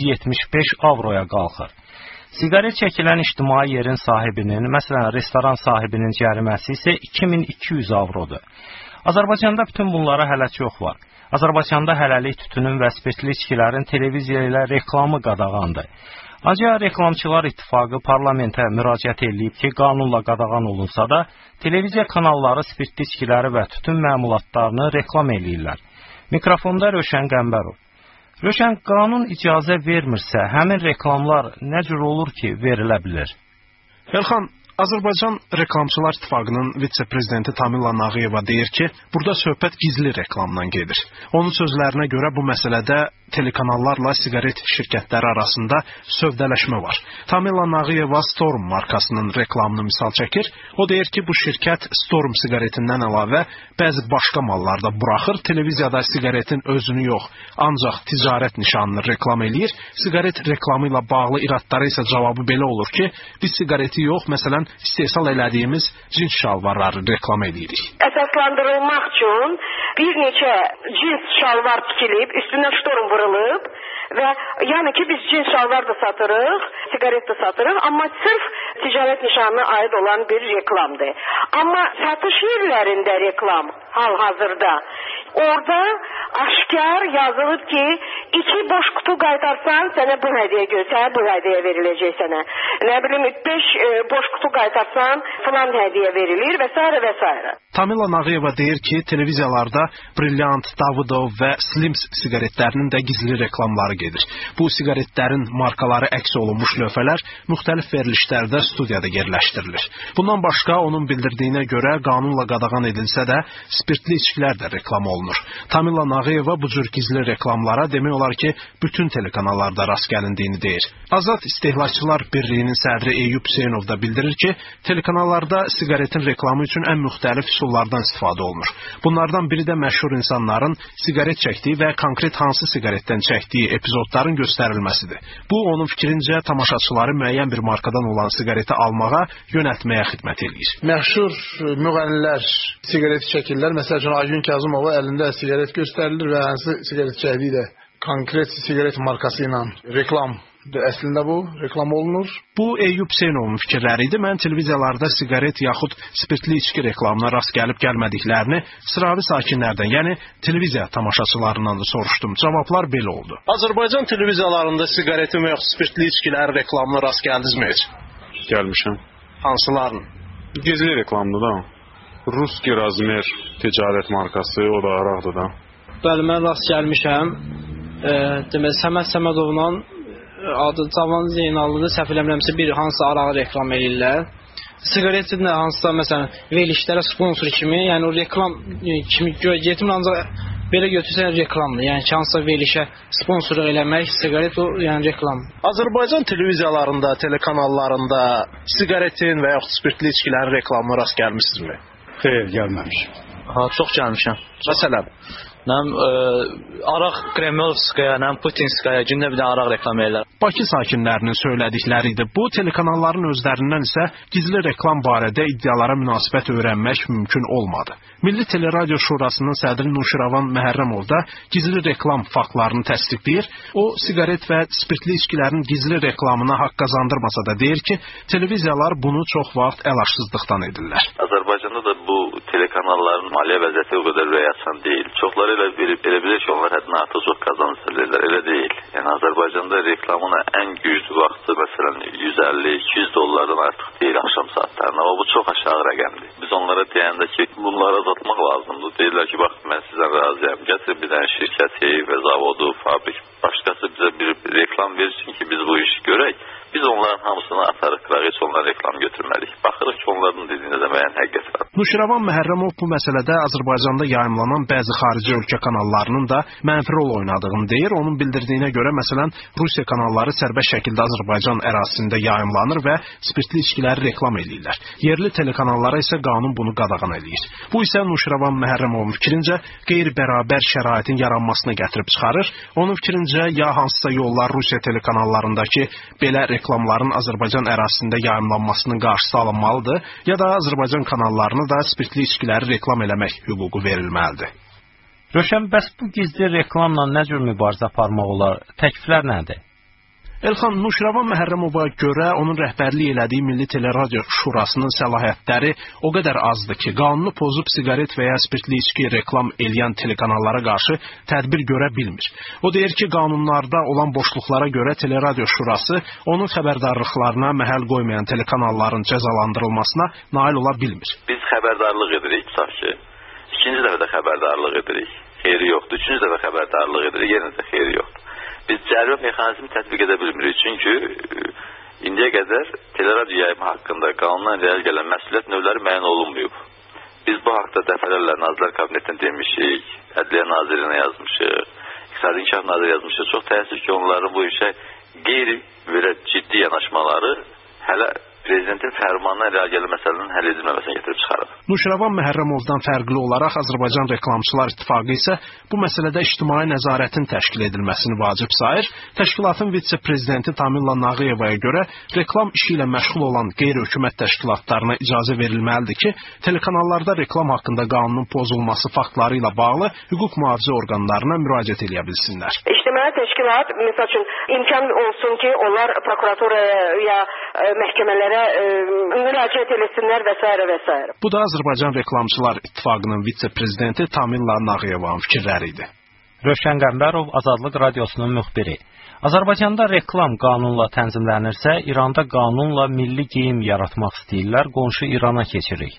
275 avroya qalxır. Siqaret çəkilən ictimai yerin sahibinin, məsələn restoran sahibinin cəriməsi isə 2200 avrodur. Azərbaycanda bütün bunlara hələ çox var. Azərbaycanda hələlik tütünün və spirtli içkilərin televiziya ilə reklamı qadağandır. Ancaq Reklamçılar İttifaqı parlamentə müraciət edib ki, qanunla qadağan olunsa da, televiziya kanalları spirtli içkiləri və tütün məmulatlarını reklam eləyirlər. Mikrofonda Röşən Qəmbərov. Röşən, qanun icazə vermirsə, həmin reklamlar nə cür olur ki, verilə bilir? Elxan, Azərbaycan Reklamçılar İttifaqının vitse-prezidenti Tamila Nağıyeva deyir ki, burada söhbət gizli reklamdan gedir. Onun sözlərinə görə bu məsələdə telekanallarla siqaret şirkətləri arasında sövdələşmə var. Tamila Nağıyeva Storm markasının reklamını misal çəkir. O deyir ki, bu şirkət Storm siqaretindən əlavə bəzi başqa mallarda buraxır, televiziyada siqaretin özünü yox, ancaq ticarət nişanını reklam eləyir. Siqaret reklamı ilə bağlı iradları isə cavabı belə olur ki, biz siqareti yox, məsələn, istehsal elədiyimiz cins şalvarları reklam edirik. Əsaslandırılmaq üçün bir neçə cins şalvar tikilib, üstünə Storm vurulub və yəni ki biz cins şalvar da satırıq, siqaret da satırıq, amma sırf ticarət nişanına aid olan bir reklamdır. Amma satış yerlərində reklam hal-hazırda orada aşkar yazılıb ki 2 boş kutu qaytarsan sənə bu hədiyyə sənə bu hədiyyə veriləcək sənə. Nə bilim 5 boş kutu qaytarsan filan hədiyyə verilir və s. və s. Tamila Nağıyeva deyir ki, televiziyalarda Brilliant, Davidoff və Slims siqaretlərinin də gizli reklamları gedir. Bu siqaretlərin markaları əks olunmuş lövhələr müxtəlif verilişlərdə studiyada yerləşdirilir. Bundan başqa onun bildirdiyinə görə qanunla qadağan edilsə də spirtli içkilər də reklam olunur. Tamila Nağıyeva bu cür gizli reklamlara demək olar ki, bütün telekanallarda rast gəlindiyini deyir. Azad İstehlakçılar Birliyinin sədri Eyüp Hüseynov da bildirir ki, telekanallarda siqaretin reklamı üçün ən müxtəlif üsullardan istifadə olunur. Bunlardan biri də məşhur insanların siqaret çəkdiyi və konkret hansı siqaretdən çəkdiyi epizodların göstərilməsidir. Bu, onun fikrincə tamaşaçıları müəyyən bir markadan olan siqareti almağa, yönəltməyə xidmət edir. Məşhur müğənnilər siqaret çəkirlər. Məsələn, Aygün Kazımova əlində siqaret göstərilir və hansı siqaret çəkdiyi də konkret siqaret markası ilə reklam. Əslində bu reklam olunur. Bu Eyüp Hüseynovun fikirləri idi. Mən televiziyalarda siqaret yaxud spirtli içki reklamına rast gəlib gəlmədiklərini sıravi sakinlərdən, yəni televiziya tamaşaçılarından da soruşdum. Cavablar belə oldu. Azərbaycan televiziyalarında siqaretin və yaxud spirtli içkilərin reklamına rast gəldinizmi heç? Gəlmişəm. Hansılarını? Gizli reklamdır da. Ruski Razmer ticarət markası, o da araqdır da. Bəli, mən rast gəlmişəm. Demək, Səməd Səmədovla adı Cavan Zeynallıdır, səhv eləmirəmsə bir hansı arağı reklam edirlər. Siqaretin də hansısa məsələn verilişlərə sponsor kimi, yəni o reklam kimi getmir, ancaq belə götürsən reklamdır. Yəni ki, hansısa verilişə sponsorluq eləmək, siqaret o, yəni reklam. Azərbaycan televiziyalarında, telekanallarında siqaretin və yaxud spirtli içkilərin reklamına rast gəlmisinizmi? Xeyr, gəlməmişəm. Çox gəlmişəm. Məsələn, Nəm araq Kremlovskaya, nəm Putinskaya gündə bir də araq reklam edirlər. Bakı sakinlərinin söylədikləri idi. Bu telekanalların özlərindən isə gizli reklam barədə iddialara münasibət öyrənmək mümkün olmadı. Milli Teleradio Şurasının sədri Nuşiravan Məhərrəmov da gizli reklam faktlarını təsdiqləyir. O, siqaret və spirtli içkilərin gizli reklamına haqq qazandırmasa da deyir ki, televiziyalar bunu çox vaxt əlaçsızlıqdan edirlər. Azərbaycanda da bu telekanalların maliyyə vəziyyəti o qədər rəyasan deyil. Çoxları elə bilir ki, onlar həddən artıq çox qazanırlar. Elə deyil. Yəni Azərbaycanda reklamın ən güclü vaxtı məsələn 150-200 dollardan artıq deyil axşam saatlarında. Amma bu çox aşağı rəqəmdir. Biz onlara deyəndə ki, bunları azaltmaq lazımdır. Deyirlər ki, bax mən sizdən razıyam. Gətir bir dənə şirkəti və zavodu, fabrik, başqası bizə bir reklam versin ki, biz bu işi görək. Biz onların hamısını atarıq, heç onlara reklam götürməliyik. Baxırıq ki, onların dediyində də müəyyən həqiqət var. Nuşiravan Məhərrəmov bu məsələdə Azərbaycanda yayımlanan bəzi xarici ölkə kanallarının da mənfi rol oynadığını deyir. Onun bildirdiyinə görə, məsələn, Rusiya kanalları sərbəst şəkildə Azərbaycan ərazisində yayımlanır və spirtli içkiləri reklam edirlər. Yerli telekanallara isə qanun bunu qadağan edir. Bu isə Nuşiravan Məhərrəmovun fikrincə qeyri-bərabər şəraitin yaranmasına gətirib çıxarır. Onun fikrincə, ya hansısa yollar Rusiya telekanallarındakı belə reklamların Azərbaycan ərazisində yayımlanmasının qarşısı alınmalıdır, ya da Azərbaycan kanallarına da spirtli içkiləri reklam eləmək hüququ verilməlidir. Rövşən, bəs bu gizli reklamla nə cür mübarizə aparmaq olar? Təkliflər nədir? Elxan, Nuşiravan Məhərrəmova görə onun rəhbərlik elədiyi Milli Teleradio Şurasının səlahiyyətləri o qədər azdır ki, qanunu pozub siqaret və ya spirtli içki reklam eləyən telekanallara qarşı tədbir görə bilmir. O deyir ki, qanunlarda olan boşluqlara görə Teleradio Şurası onun xəbərdarlıqlarına məhəl qoymayan telekanalların cəzalandırılmasına nail ola bilmir. Biz xəbərdarlıq edirik, tutaq ki, ikinci dəfə də xəbərdarlıq edirik, xeyri yoxdur. Üçüncü dəfə xəbərdarlıq edirik, yenə də xeyri yoxdur. Biz cərimə mexanizmi tətbiq edə bilmirik. Çünki indiyə qədər teleradio yayımı haqqında qanundan irəli gələn məsuliyyət növləri müəyyən olunmayıb. Biz bu haqda dəfələrlə Nazirlər Kabinetindən demişik, Ədliyyə Nazirinə yazmışıq, İqtisadi İnkişaf Naziri yazmışıq. Çox təəssüf ki, onların bu işə qeyri-ciddi yanaşmaları hələ Prezidentin fərmanına irəli gələn məsələnin həll edilməməsini gətirib çıxarıb. Nuşiravan Məhərrəmovdan fərqli olaraq Azərbaycan Reklamçılar İttifaqı isə bu məsələdə ictimai nəzarətin təşkil edilməsini vacib sayır. Təşkilatın vitse-prezidenti Tamila Nağıyevaya görə reklam işi ilə məşğul olan qeyri-hökumət təşkilatlarına icazə verilməlidir ki, telekanallarda reklam haqqında qanunun pozulması faktları ilə bağlı hüquq mühafizə orqanlarına müraciət edə bilsinlər. İctimai təşkilat, məsəl üçün, imkan olsun ki, onlar prokuraturaya, məhkəmələrə müraciət eləsinlər və s. və s. Bu da Azərbaycan Reklamçılar İttifaqının vitse-prezidenti Tamila Nağıyevanın fikirləri idi. Rövşən Qəmbərov, Azadlıq Radiosunun müxbiri. Azərbaycanda reklam qanunla tənzimlənirsə, İranda qanunla milli geyim yaratmaq istəyirlər, qonşu İrana keçirik.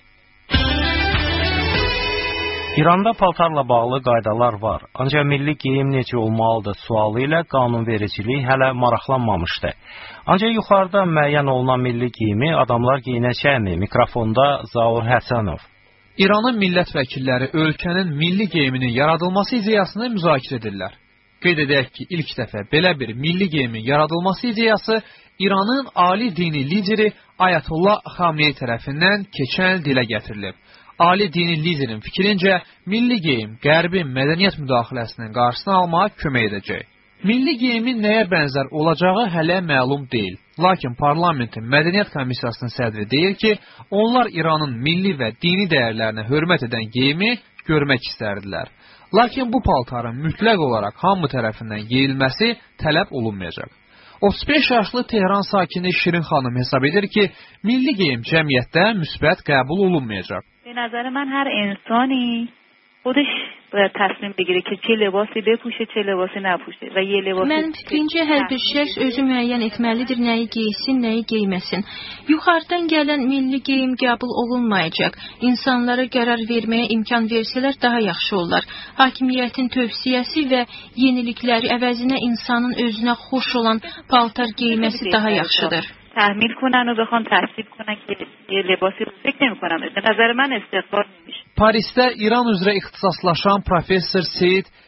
İranda paltarla bağlı qaydalar var, ancaq milli geyim necə olmalıdır sualı ilə qanunvericilik hələ maraqlanmamışdı. Ancaq yuxarıda müəyyən olunan milli geyimi adamlar geyinəcəkmi? Mikrofonda Zaur Həsənov. İranın millət vəkilləri ölkənin milli geyiminin yaradılması ideyasını müzakirə edirlər. Qeyd edək ki, ilk dəfə belə bir milli geyimin yaradılması ideyası İranın ali dini lideri Ayətullah Xamneyi tərəfindən keçən il dilə gətirilib. Ali dini liderin fikrincə, milli geyim Qərbin mədəniyyət müdaxiləsinin qarşısını almağa kömək edəcək. Milli geyimin nəyə bənzər olacağı hələ məlum deyil. Lakin parlamentin mədəniyyət komissiyasının sədri deyir ki, onlar İranın milli və dini dəyərlərinə hörmət edən geyimi görmək istərdilər. Lakin bu paltarın mütləq olaraq hamı tərəfindən geyilməsi tələb olunmayacaq. 35 yaşlı Tehran sakini Şirin xanım hesab edir ki, milli geyim cəmiyyətdə müsbət qəbul olunmayacaq. به نظر من هر انسانی خودش باید تصمیم بگیره که چه لباسی بپوشه چه لباسی نپوشه و یه لباس. Mənim fikrimcə hər bir şəxs özü müəyyən etməlidir nəyi geysin, nəyi geyməsin. Yuxarıdan gələn milli geyim qəbul olunmayacaq. İnsanlara qərar verməyə imkan versələr daha yaxşı olar. Hakimiyyətin tövsiyəsi və yenilikləri əvəzinə insanın özünə xoş olan paltar geyməsi daha yaxşıdır. تحمیل کنن و بخوان تصدیق کنن که یه لباسی رو فکر نمی‌کنم. به نظر من استقبال نمیشه. Parisdə İran üzrə ixtisaslaşan professor Seyid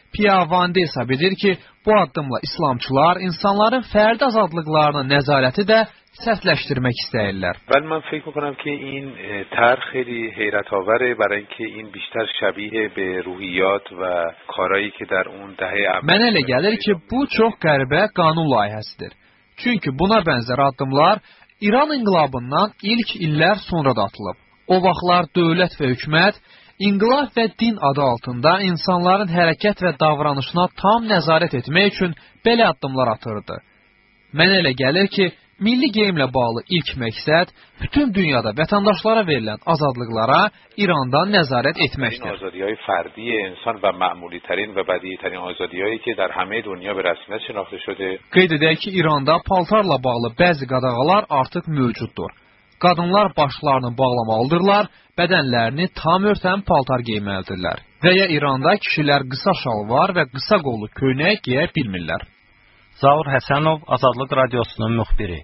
Piyavandi hesab edir ki, bu addımla İslamçılar insanların fərdi azadlıqlarının nəzarəti də sərtləşdirmək istəyirlər. ولی من فکر میکنم که این طرح خیلی حیرت آوره برای اینکه این بیشتر شبیه به روحیات و کارهایی که در اون دهه Mənə elə gəlir ki, bu çox qəribə qanun layihəsidir. Çünki buna bənzər addımlar İran inqilabından ilk illər sonra da atılıb. O vaxtlar dövlət və hökumət İnqilab və din adı altında insanların hərəkət və davranışına tam nəzarət etmək üçün belə addımlar atırdı. Mənə elə gəlir ki, milli geyimlə bağlı ilk məqsəd bütün dünyada vətəndaşlara verilən azadlıqlara İrandan nəzarət etməkdir. آزادی‌های فردی انسان و معمولی‌ترین و بدیهی‌ترین آزادی‌هایی که در همه دنیا به رسمیت شناخته شده. Qeyd edək ki, İranda paltarla bağlı bəzi qadağalar artıq mövcuddur. Qadınlar başlarını bağlamalıdırlar, bədənlərini tam örtən paltar geyməlidirlər. Və ya İranda kişilər qısa şalvar və qısa qollu köynək geyə bilmirlər. Zaur Həsənov, Azadlıq Radiosunun müxbiri.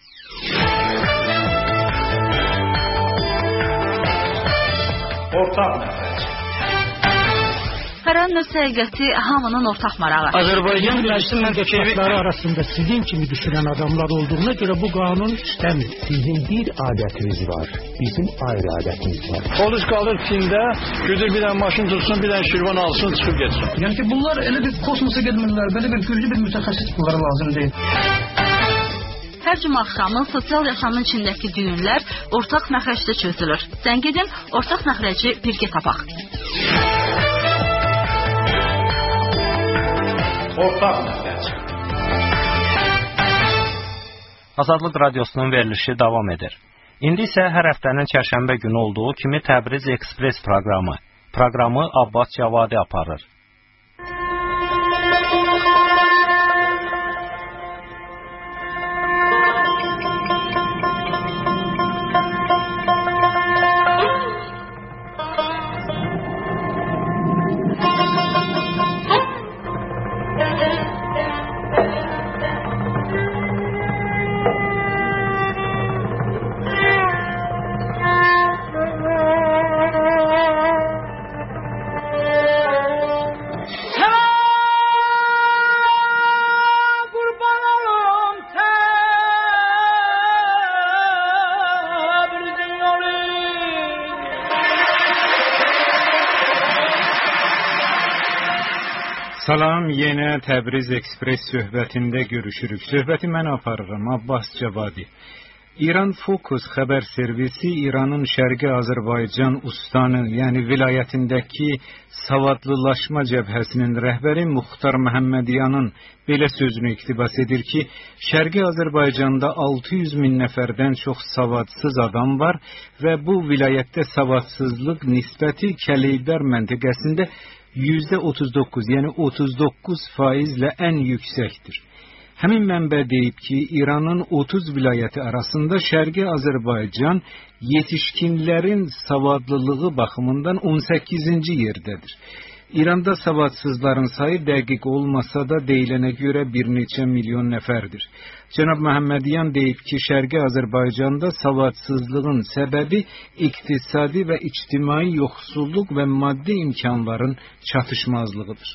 Ortaq nəfəs. Hər növ səqiyyəti hamının ortaq marağı. Azərbaycan Birləşmiş Millətləri arasında sizin kimi düşünən adamlar olduğuna görə bu qanun işləmir. Sizin bir adətiniz var, bizim ayrı adətimiz var. Polis qalır Çində, güdür bir dənə maşın tutsun, bir dənə şirvan alsın, çıxıb getsin. Yəni ki, bunlar elə bir kosmosa getmirlər, belə bir güclü bir mütəxəssis bunlara lazım deyil. Hər cümə axşamı sosial yaşamın içindəki düyünlər ortaq məxrəcdə çözülür. Zəng edin, ortaq məxrəci birgə tapaq. Ortaq nəfəs. Azadlıq Radiosunun verilişi davam edir. İndi isə hər həftənin çərşənbə günü olduğu kimi Təbriz Ekspres proqramı Abbas Cavadi aparır. Salam, yenə Təbriz Ekspres söhbətində görüşürük. Söhbəti mən aparıram, Abbas Cavadi. İran Fokus xəbər servisi İranın Şərqi Azərbaycan ustanı, yəni vilayətindəki savadlılaşma cəbhəsinin rəhbəri Muxtar Məhəmmədiyanın belə sözünü iqtibas edir ki, Şərqi Azərbaycanda 600 min nəfərdən çox savadsız adam var və bu vilayətdə savadsızlıq nisbəti Kələydar məntəqəsində %39, yəni 39%-lə ən yüksəkdir. Həmin mənbə deyib ki, İranın 30 vilayəti arasında Şərqi Azərbaycan yetişkinlərin savadlılığı baxımından 18-ci yerdədir. İranda savadsızların sayı dəqiq olmasa da deyilənə görə bir neçə milyon nəfərdir. Cənab Məhəmmədiyan deyib ki, Şərqi Azərbaycanda savadsızlığın səbəbi iqtisadi və ictimai yoxsulluq və maddi imkanların çatışmazlığıdır.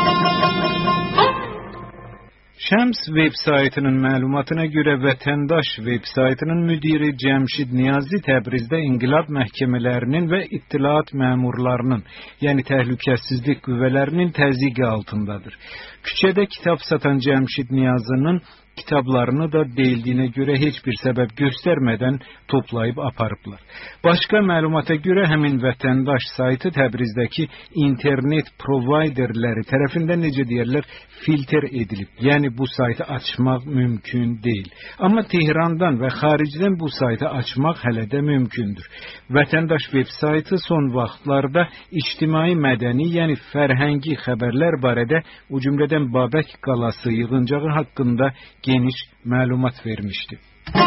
Şəms veb-saytının məlumatına görə Vətəndaş veb-saytının müdiri Cəmşid Niyazi Təbrizdə inqilab məhkəmələrinin və ittilaat məmurlarının, yəni təhlükəsizlik qüvvələrinin təzyiqi altındadır. Küçədə kitab satan Cəmşid Niyazının kitablarını da deyildiyinə görə heç bir səbəb göstərmədən toplayıb aparıblar. Başqa məlumata görə həmin Vətəndaş saytı Təbrizdəki internet provayderləri tərəfindən necə deyirlər, filtr edilib. Yəni bu saytı açmaq mümkün deyil. Amma Tehrandan və xaricdən bu saytı açmaq hələ də mümkündür. Vətəndaş veb saytı son vaxtlarda ictimai mədəni, yəni fərhəngi xəbərlər barədə, o cümlədən Babək qalası yığıncağı haqqında geniş məlumat vermişdi.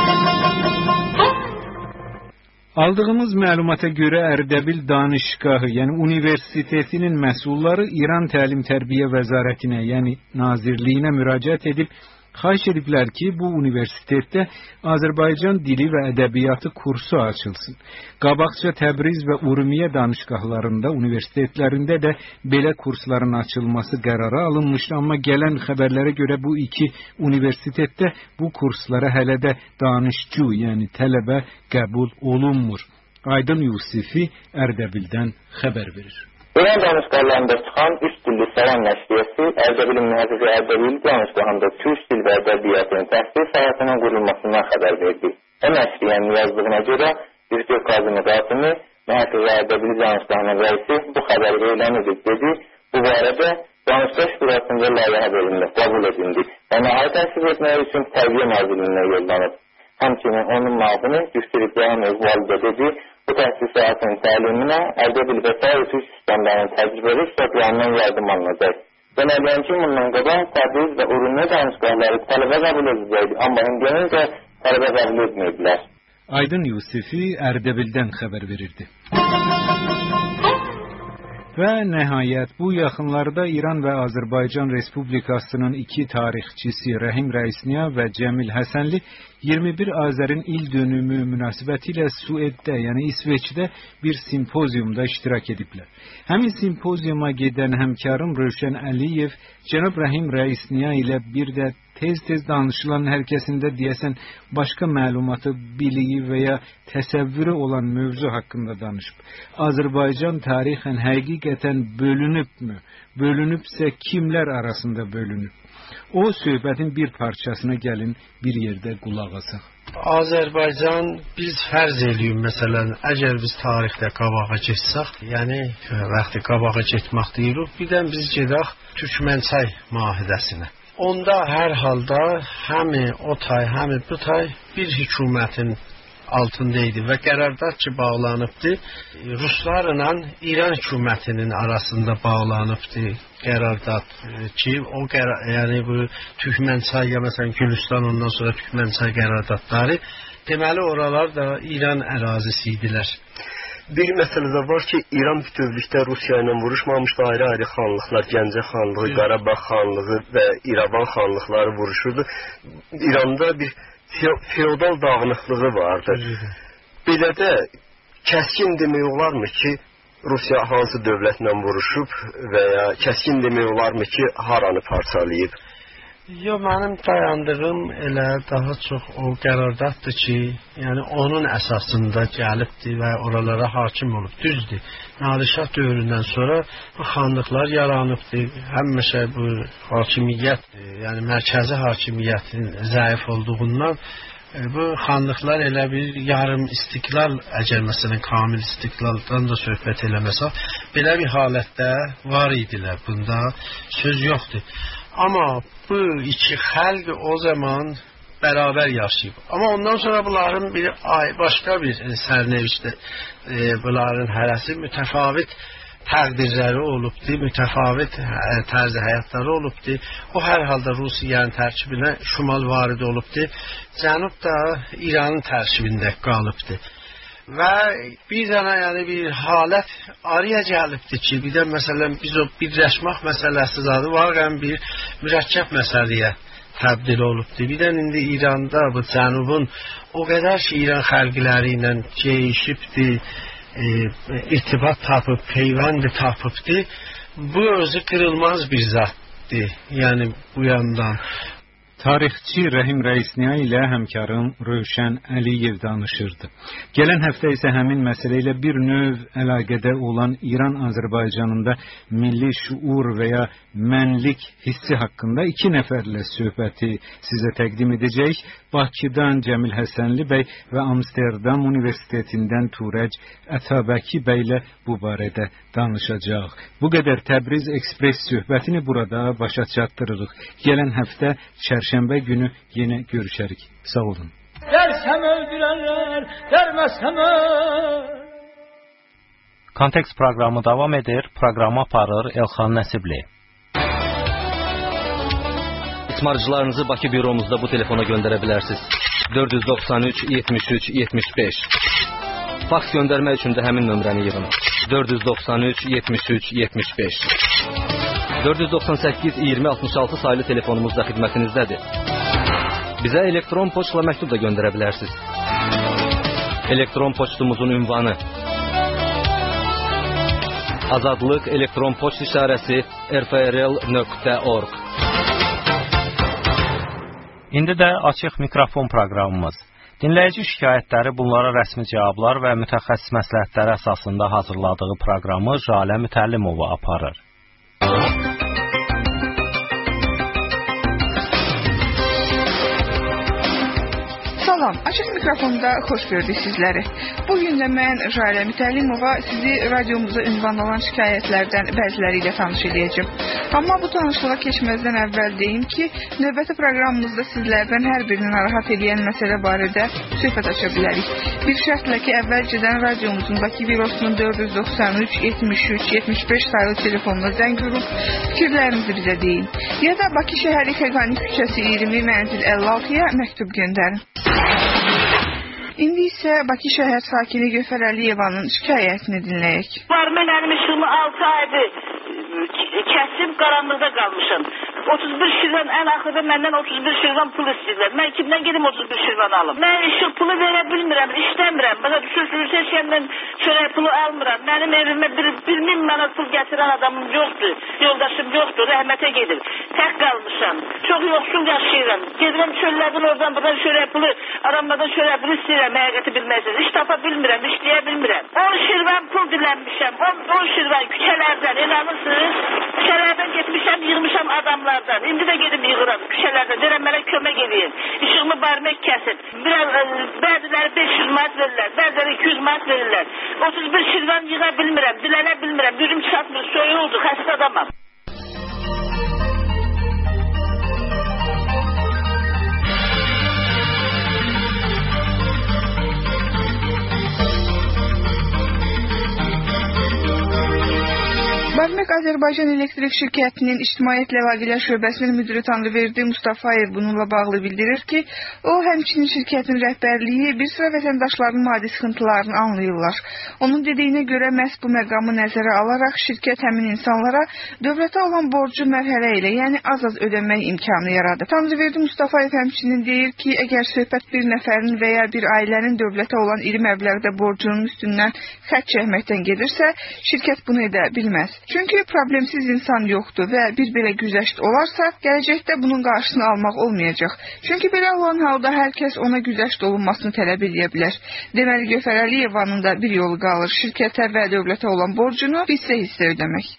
Aldığımız məlumata görə Ərdəbil Danışgahı, yəni universitetinin məsulları İran Təlim-Tərbiyə Vəzarətinə, yəni Nazirliyinə müraciət edib, xahiş ediblər ki, bu universitetdə Azərbaycan dili və ədəbiyyatı kursu açılsın. Qabaqca Təbriz və Urmiya danışqahlarında, universitetlərində də belə kursların açılması qərara alınmışdı, amma gələn xəbərlərə görə bu iki universitetdə bu kurslara hələ də danışçı, yəni tələbə qəbul olunmur. Aydın Yusifi Ərdəbildən xəbər verir. İran danışqahlarında çıxan üst dilli Salam nəşriyyəsi Ərdəbil Mühəfizi Ərdəbil danışqahında türk dil və ədəbiyyatının təhsil sahəsinin qurulmasından xəbər verdi. O nəşriyyənin yazdığına görə Birgör Qazımı Qasımı Mühəfizi Ərdəbil danışqahının rəisi bu xəbəri elan edib dedi. Bu barədə danışqah şurasında layihə verildi, qəbul edildi və nəhayət təsdiq etmək üçün Tərbiyə Nazirliyinə yollanıb. Həmçinin onun müavini Güftür İbrahim Özvalı dedi, bu təhsil sahəsinin təliminə Ərdəbil və sair türk sistemlərinin təcrübəli üstadlarından yardım alınacaq. Deməliyəm ki, bundan qabaq Təbriz və Urmiya danışqahları tələbə qəbul edəcəkdi, amma indincə tələbə qəbul etməyiblər. Aydın Yusifi Ərdəbildən xəbər verirdi. Və nəhayət bu yaxınlarda İran və Azərbaycan Respublikasının iki tarixçisi Rəhim Rəisniya və Cəmil Həsənli 21 Azərin il dönümü münasibətilə Sueddə, yəni İsveçdə bir simpoziumda iştirak ediblər. Həmin simpoziuma gedən həmkarım Rövşən Əliyev cənab Rəhim Rəisniya ilə bir də tez-tez danışılan hər kəsində deyəsən başqa məlumatı, biliyi və ya təsəvvürü olan mövzu haqqında danışıb. Azərbaycan tarixən həqiqətən bölünübmü? Bölünübsə kimlər arasında bölünüb? O söhbətin bir parçasına gəlin bir yerdə qulaq asaq. Azərbaycan biz fərz eləyim məsələn, əgər biz tarixdə qabağa getsək, yəni vaxtı qabağa getmək deyirik, birdən biz gedək Türkmənçay müahidəsinə. Onda hər halda həmi o tay, həmi bu tay bir hökumətin altında idi və qərardad ki bağlanıbdı. Ruslarla İran hökumətinin arasında bağlanıbdı qərardad ki, o yəni bu Türkmənçay ya məsələn Gülüstan, ondan sonra Türkmənçay qəradadları deməli oralar da İran ərazisi idilər. Bir məsələ də var ki, İran bütövlükdə Rusiya ilə vuruşmamışdı, ayrı-ayrı xanlıqlar, Gəncə xanlığı, Qarabağ xanlığı və İrəvan xanlıqları vuruşurdu. İranda bir feodal dağınıqlığı vardı. Belə də kəskin demək olarmı ki, Rusiya hansı dövlətlə vuruşub və ya kəskin demək olarmı ki, haranı parçalayıb? Yox, mənim dayandığım elə daha çox o qərardaddır ki, yəni onun əsasında gəlibdir və oralara hakim olub. Düzdür, Nadir-Şah dövründən sonra bu xanlıqlar yaranıbdır. Həmişə bu hakimiyyət, yəni mərkəzi hakimiyyətin zəif olduğundan bu xanlıqlar elə bir yarım istiqlal, əgər məsələn kamil istiqlaldan da söhbət eləməsək, belə bir halətdə var idilər. Bunda söz yoxdur. Amma bu iki xalq o zaman bərabər yaşayıb. Amma ondan sonra bunların bir başqa bir sərnevişdə bunların hərəsi mütəfavit təqdirləri olubdur, mütəfavit tərz həyatları olubdur. O hər halda Rusiyanın tərkibinə şimal varid olubdur. Cənub da İranın tərkibində qalıbdır. Və bir dənə yəni bir halət araya gəlibdir ki, bir də məsələn biz o birləşmək məsələsi zadı varən bir mürəkkəb məsələyə təbdil olubdur. Bir də indi İranda bu cənubun o qədər ki İran xalqları ilə geyişibdir, irtibat tapıb, peyvənd tapıbdır. Bu özü qırılmaz bir zatdır. Yəni bu yandan. Tarixçi Rəhim Rəisniya ilə həmkarım Rövşən Əliyev danışırdı. Gələn həftə isə həmin məsələ ilə bir növ əlaqədə olan İran-Azərbaycanında milli şuur və ya mənlik hissi haqqında iki nəfərlə söhbəti sizə təqdim edəcəyik. Bakıdan Cəmil Həsənli bəy və Amsterdam Universitetindən Turəc Ətabəki bəylə bu barədə danışacaq. Bu qədər Təbriz Ekspres söhbətini burada başa çatdırırıq. Gələn həftə Çərşənbə günü yenə görüşərik. Sağ olun. Dersem öldürənlər, dermezsem Kontekst proqramı davam edir. Proqramı aparır Elxan Nəsibli. İsmarcılarınızı Bakı büromuzda bu telefona göndərə bilərsiniz. 493 73 75. Faks göndərmək üçün də həmin nömrəni yığın. 493 73 75. 498 20 66 sayılı telefonumuz da xidmətinizdədir. Bizə elektron poçtla məktub da göndərə bilərsiniz. Elektron poçtumuzun ünvanı Azadlıq elektron poçt işarəsi rfrl.org. İndi də açıq mikrofon proqramımız. Dinləyici şikayətləri, bunlara rəsmi cavablar və mütəxəssis məsləhətləri əsasında hazırladığı proqramı Jalə Mütəllimova aparır. Salam, açıq mikrofonda xoş gördük sizləri. Bugün də mən Jalə Mütəllimova sizi radiomuza ünvan olan şikayətlərdən bəziləri ilə tanış edəcəm. Amma bu tanışlığa keçməzdən əvvəl deyim ki, növbəti proqramımızda sizlərdən hər birini narahat edən məsələ barədə söhbət aça bilərik. Bir şərtlə ki, əvvəlcədən radiomuzun Bakı bürosunun 493-73-75 sayılı telefonuna zəng vurub fikirlərinizi bizə deyin. Ya da Bakı şəhəri Xəqani küçəsi 20 mənzil 56-ya məktub göndərin. İndi isə Bakı şəhər sakini Gövhər Əliyevanın şikayətini dinləyək. Var, mən əlim işığımı 6 aydır kəsib qaranlıqda qalmışam. 31 şirvan ən axırda məndən 31 şirvan pul istəyirlər. Mən kimdən gedim 31 şirvan alım? Mən işıq pulu verə bilmirəm, işləmirəm. Başa düşürsünüz, heç kəndən çörək pulu almıram. Mənim evimə 1000 manat pul gətirən adamım yoxdur. Yoldaşım yoxdur, rəhmətə gedir. Tək qalmışam. Çox yoxsul yaşayıram. Gedirəm çöllərdən oradan buradan çörək pulu, aramlardan çörək pulu istəyirəm, həqiqəti bilməzsiniz. İş tapa bilmirəm, işləyə bilmirəm. 10 şirvan pul dilənmişəm. 10 şirvan küçələrdən, inanırsınız? Küçələrdən getmişəm, yığmışam adamlardan. İndi də gedib yığıram küçələrdə. Deyirəm, mənə kömək edin. İşığımı barmaq kəsin. Bəziləri 500 manat verirlər, bəziləri 200 manat verirlər. 31 şirvan yığa bilmirəm, dilənə bilmirəm. Gücüm çatmır, soyuqdur, xəstə adamam. Barmaq Azərbaycan Elektrik Şirkətinin İctimaiyyətlə Əlaqələr şöbəsinin müdiri Tanrıverdi Mustafayev bununla bağlı bildirir ki, o həmçinin şirkətin rəhbərliyi bir sıra vətəndaşların maddi sıxıntılarını anlayırlar. Onun dediyinə görə məhz bu məqamı nəzərə alaraq şirkət həmin insanlara dövlətə olan borcu mərhələ ilə, yəni az-az ödəmək imkanı yaradır. Tanrıverdi Mustafayev həmçinin deyir ki, əgər söhbət bir nəfərin və ya bir ailənin dövlətə olan iri məbləğdə borcunun üstündən xətt çəkməkdən gedirsə, şirkət bunu edə bilməz. Çünki problemsiz insan yoxdur və bir belə güzəşt olarsa, gələcəkdə bunun qarşısını almaq olmayacaq. Çünki belə olan halda hər kəs ona güzəşt olunmasını tələb edə bilər. Deməli, Gövhər Əliyevanın da bir yolu qalır, şirkətə və dövlətə olan borcunu hissə-hissə ödəmək.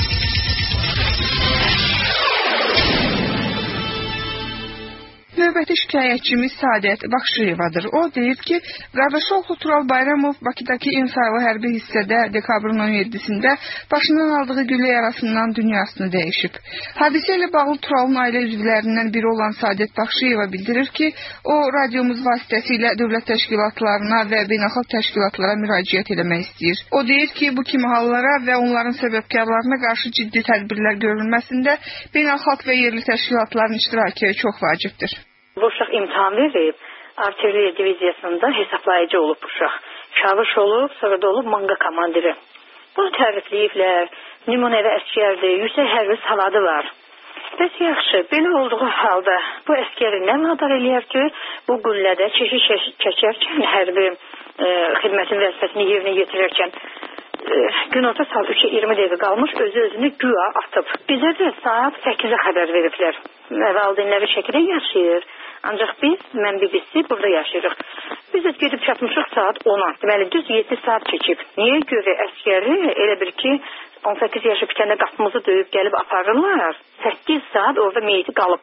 Növbəti şikayətçimiz Sadət Baxşıyevadır. O deyir ki, qardaşoğlu Tural Bayramov Bakıdakı en sayılı hərbi hissədə dekabrın 17-sində başından aldığı güllə yarasından dünyasını dəyişib. Hadisə ilə bağlı Turalın ailə üzvlərindən biri olan Sadət Baxşıyeva bildirir ki, o radiomuz vasitəsilə dövlət təşkilatlarına və beynəlxalq təşkilatlara müraciət etmək istəyir. O deyir ki, bu kimi hallara və onların səbəbkarlarına qarşı ciddi tədbirlər görülməsində beynəlxalq və yerli təşkilatların iştirakı çox vacibdir. Bu uşaq imtahan verib, artilleriya diviziyasında hesablayıcı olub uşaq. Çavuş olub, sonra da olub manga komandiri. Bunu tərifləyiblər, nümunəvi əskərdir, yüksək hərbi saladı var. Bəs yaxşı, belə olduğu halda bu əskəri nə madar eləyər ki, bu qüllədə keşiş çəkərkən, hərbi xidmətin vəzifəsini yerinə yetirərkən, günorta saat 3-ə 20 dəqiqə qalmış, özünü güya atıb. Bizə də saat 8-ə xəbər veriblər. Valideynləri şəkildə yaşayır. Ancaq mən BBC burada yaşayırıq. Biz də gedib çatmışıq saat 10-a. Deməli, düz 7 saat keçib. Niyə görə əskəri elə bir ki, 18 yaşı bitəndə qapımızı döyüb gəlib aparırlar. 8 saat orada meyiti qalıb.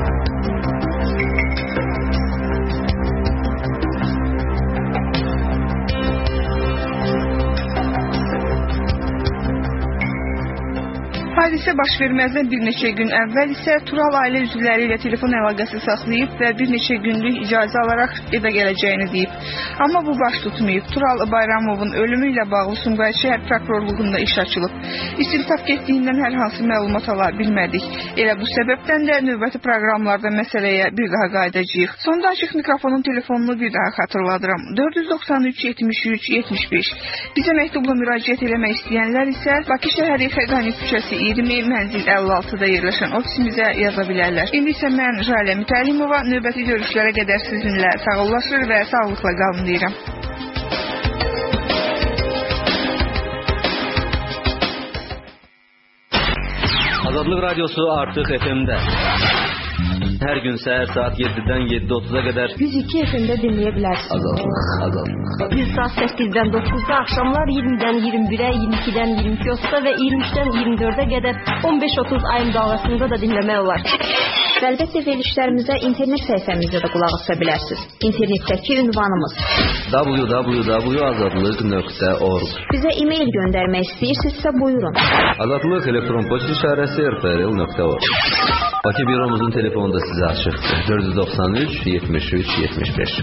Hadisə baş verməzdən bir neçə gün əvvəl isə Tural ailə üzvləri ilə telefon əlaqəsi saxlayıb və bir neçə günlük icazə alaraq evə gələcəyini deyib. Amma bu baş tutmayıb. Tural Bayramovun ölümü ilə bağlı Sumqayıt şəhər prokurorluğunda iş açılıb. İstintaq getdiyindən hər hansı məlumat ala bilmədik. Elə bu səbəbdən də növbəti proqramlarda məsələyə bir daha qayıdacağıq. Sonda açıq mikrofonun telefonunu bir daha xatırladıram. 493-73-75. Bizə məktubla müraciət eləmək istəyənlər isə Bakı şəhəri Xəqani küçəsi 20 mənzil 56-da yerləşən ofisimizə yaza bilərlər. İndi isə mən Jalə Mütəllimova növbəti görüşlərə qədər sizinlə sağollaşır və sağlıqla qalın deyirəm. Azadlıq Radyosu artıq FM-də. Hər gün səhər saat 7-dən 7:30-a qədər 102 FM-də dinləyə bilərsiniz. Azadlıq. Bir saat 8-dən 9-da, axşamlar 20-dən 21-ə, 22-dən 22:30-a və 23-dən 24-ə qədər 15:30 AM dalğasında da dinləmək olar. Və əlbəttə verilişlərimizə internet səhifəmizdə də qulaq asa bilərsiniz. İnternetdəki ünvanımız www.azadlıq.org. Bizə e-mail göndərmək istəyirsinizsə buyurun. Azadlıq elektron poçt işarəsi rprl.org. Bakı büromuzun telefonu da sizə açıqdır. 493 73 75.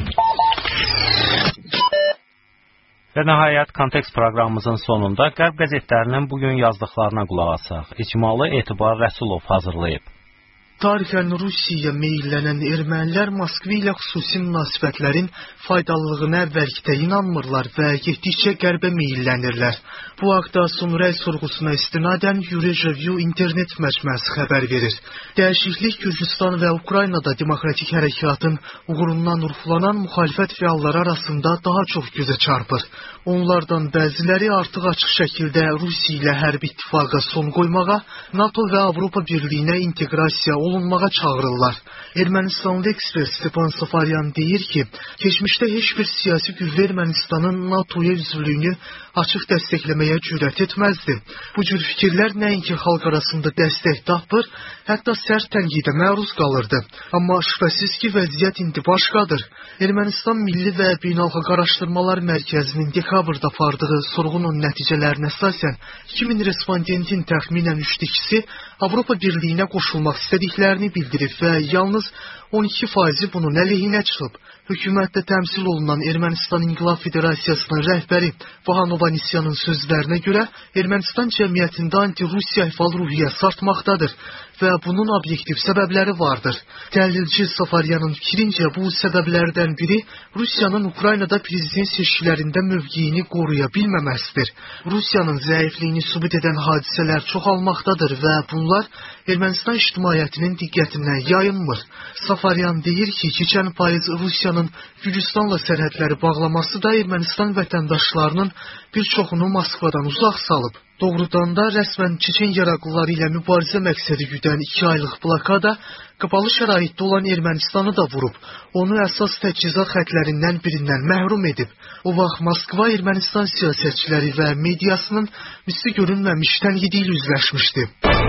Və nəhayət kontekst proqramımızın sonunda Qərb qəzetlərinin bugün yazdıqlarına qulaq asaq. İcmalı Etibar Rəsulov hazırlayıb. Tarixən Rusiyaya meyllənən ermənilər Moskva ilə xüsusi münasibətlərin faydalılığına əvvəlcədə inanmırlar və getdikcə qərbə meyllənirlər. Bu haqda Sonray sorğusuna istinadən Eurasian internet məcmuəsi xəbər verir. Dəyişiklik Gürcüstan və Ukraynada demokratik hərəkatın uğrundan urxulanan müxalifət fəalları arasında daha çox gözə çarpır. Onlardan bəziləri artıq açıq şəkildə Rusiya ilə hərbi ittifaqa son qoymağa, NATO və Avropa Birliyinə inteqrasiya olunmağa çağırırlar. Ermənistanlı ekspert Stepan Safaryan deyir ki, keçmişdə heç bir siyasi qüvvə Ermənistanın NATO-ya üzvlüyünü açıq dəstəkləməyə cürət etməzdi. Bu cür fikirlər nəinki xalq arasında dəstək tapır, hətta sərt tənqidə məruz qalırdı. Amma şübhəsiz ki, vəziyyət indi başqadır. Ermənistan Milli və Beynəlxalq Araşdırmalar Mərkəzinin dekabrda apardığı sorğunun nəticələrinə əsasən 2000 respondentin təxminən 3/2-si Avropa Birliyinə qoşulmaq istədiklərini bildirib və yalnız 12% bunun əleyhinə çıxıb. Hökumətdə təmsil olunan Ermənistan İnqilab Federasiyasının rəhbəri Vahan Ovanesyanın sözlərinə görə Ermənistan cəmiyyətində anti-Rusiya əhval ruhiyyəsi artmaqdadır və bunun obyektiv səbəbləri vardır. Təhlilçi Safaryanın fikrincə bu səbəblərdən biri Rusiyanın Ukraynada prezident seçkilərində mövqeyini qoruya bilməməsidir. Rusiyanın zəifliyini sübut edən hadisələr çoxalmaqdadır və bunlar Ermənistan ictimaiyyətinin diqqətindən yayınmır. Safaryan deyir ki, keçən payız Rusiyanın Gürcüstanla sərhədləri bağlaması da Ermənistan vətəndaşlarının bir çoxunu Moskvadan uzaq salıb. Doğrudan da rəsmən Çeçen yaraqlıları ilə mübarizə məqsədi güdən 2 aylıq blokada qapalı şəraitdə olan Ermənistanı da vurub, onu əsas təchizat xətlərindən birindən məhrum edib. O vaxt Moskva Ermənistan siyasətçiləri və mediasının misli görünməmiş tənqidi ilə üzləşmişdi.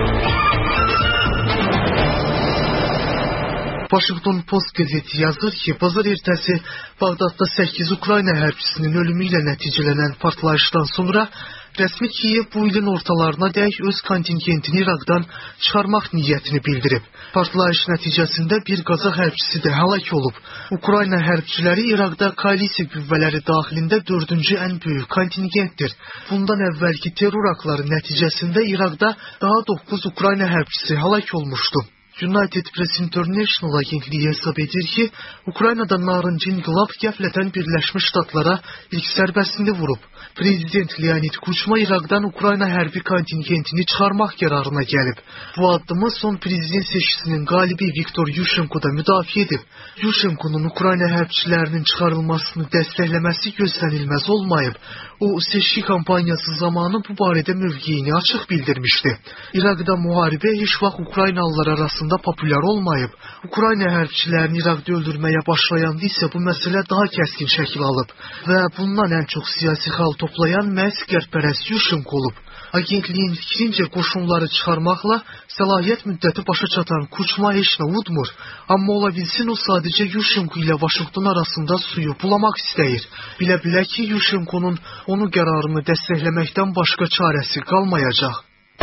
Washington Post qəzeti yazır ki, bazar ertəsi Bağdadda 8 Ukrayna hərbçisinin ölümü ilə nəticələnən partlayışdan sonra rəsmi Kiyev bu ilin ortalarına dək öz kontingentini İraqdan çıxarmaq niyyətini bildirib. Partlayış nəticəsində bir Qazax hərbçisi də həlak olub. Ukrayna hərbçiləri İraqda koalisiya qüvvələri daxilində 4-cü ən böyük kontingentdir. Bundan əvvəlki terror aktları nəticəsində İraqda daha 9 Ukrayna hərbçisi həlak olmuşdu. United Press International agentliyi hesab edir ki, Ukraynada narıncı inqilab qəflətən Birləşmiş Ştatlara ilk zərbəsini vurub. Prezident Leonid Kuchma İraqdan Ukrayna hərbi kontingentini çıxarmaq qərarına gəlib. Bu addımı son prezident seçkisinin qalibi Viktor Yushchenko da müdafiə edib. Yushchenko'nun Ukrayna hərbçilərinin çıxarılmasını dəstəkləməsi gözlənilməz olmayıb. O, seçki kampaniyası zamanı bu barədə mövqeyini açıq bildirmişdi. İraqda müharibə heç vaxt Ukraynalılar arasında populyar olmayıb. Ukrayna hərbçilərini İraqda öldürməyə başlayanda isə bu məsələ daha kəskin şəkil alıb və bundan ən çox siyasi xal toplayan məhz qərb-pərəst Yushchenko olub. Agentliyin fikrincə qoşunları çıxarmaqla səlahiyyət müddəti başa çatan Kuchma heç nə udmur. Amma ola bilsin o sadəcə Yushchenko ilə Vaşinqton arasında suyu bulamaq istəyir. Bilə ki, Yushchenko'nun onun qərarını dəstəkləməkdən başqa çarəsi qalmayacaq.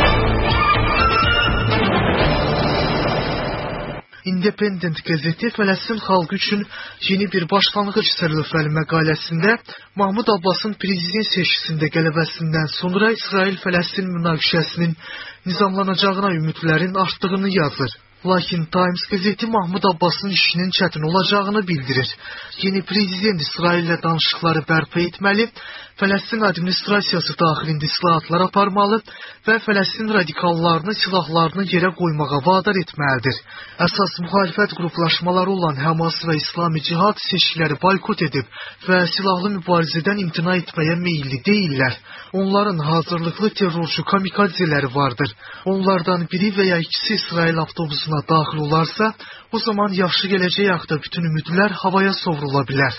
Independent qəzeti Fələstin xalqı üçün yeni bir başlanğıc sərlövhəli məqaləsində Mahmud Abbasın prezident seçkisində qələbəsindən sonra İsrail-Fələstin münaqişəsinin nizamlanacağına ümidlərin artdığını yazır. Lakin Times qəzeti Mahmud Abbasın işinin çətin olacağını bildirir. Yeni prezident İsraillə danışıqları bərpa etməli, Fələstin administrasiyası daxilində islahatlar aparmalı və Fələstin radikallarını silahlarını yerə qoymağa vadar etməlidir. Əsas müxalifət qruplaşmaları olan Həmas və İslami Cihad seçkiləri boykot edib və silahlı mübarizədən imtina etməyə meyilli deyillər. Onların hazırlıqlı terrorçu kamikadzeləri vardır. Onlardan biri və ya ikisi İsrail avtobusuna daxil olarsa, o zaman yaxşı gələcək haqda bütün ümidlər havaya sovrula bilər.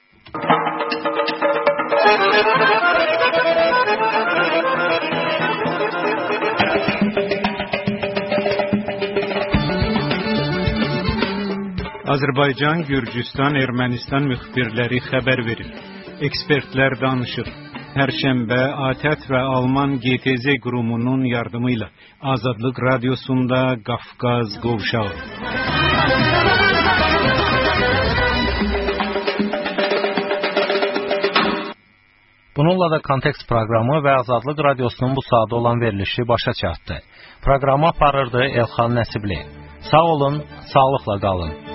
Azərbaycan, Gürcüstan, Ermənistan müxbirləri xəbər verir. Ekspertlər danışır. Perşembe ATƏT ve Alman GTZ qurumunun yardımıyla Azadlık Radyosu'nda Qafqaz Qovşağı. Bununla da Kontekst proqramı və Azadlıq Radyosunun bu saatda olan verilişi başa çatdı. Proqramı aparırdı Elxan Nəsibli. Sağ olun, sağlıqla qalın.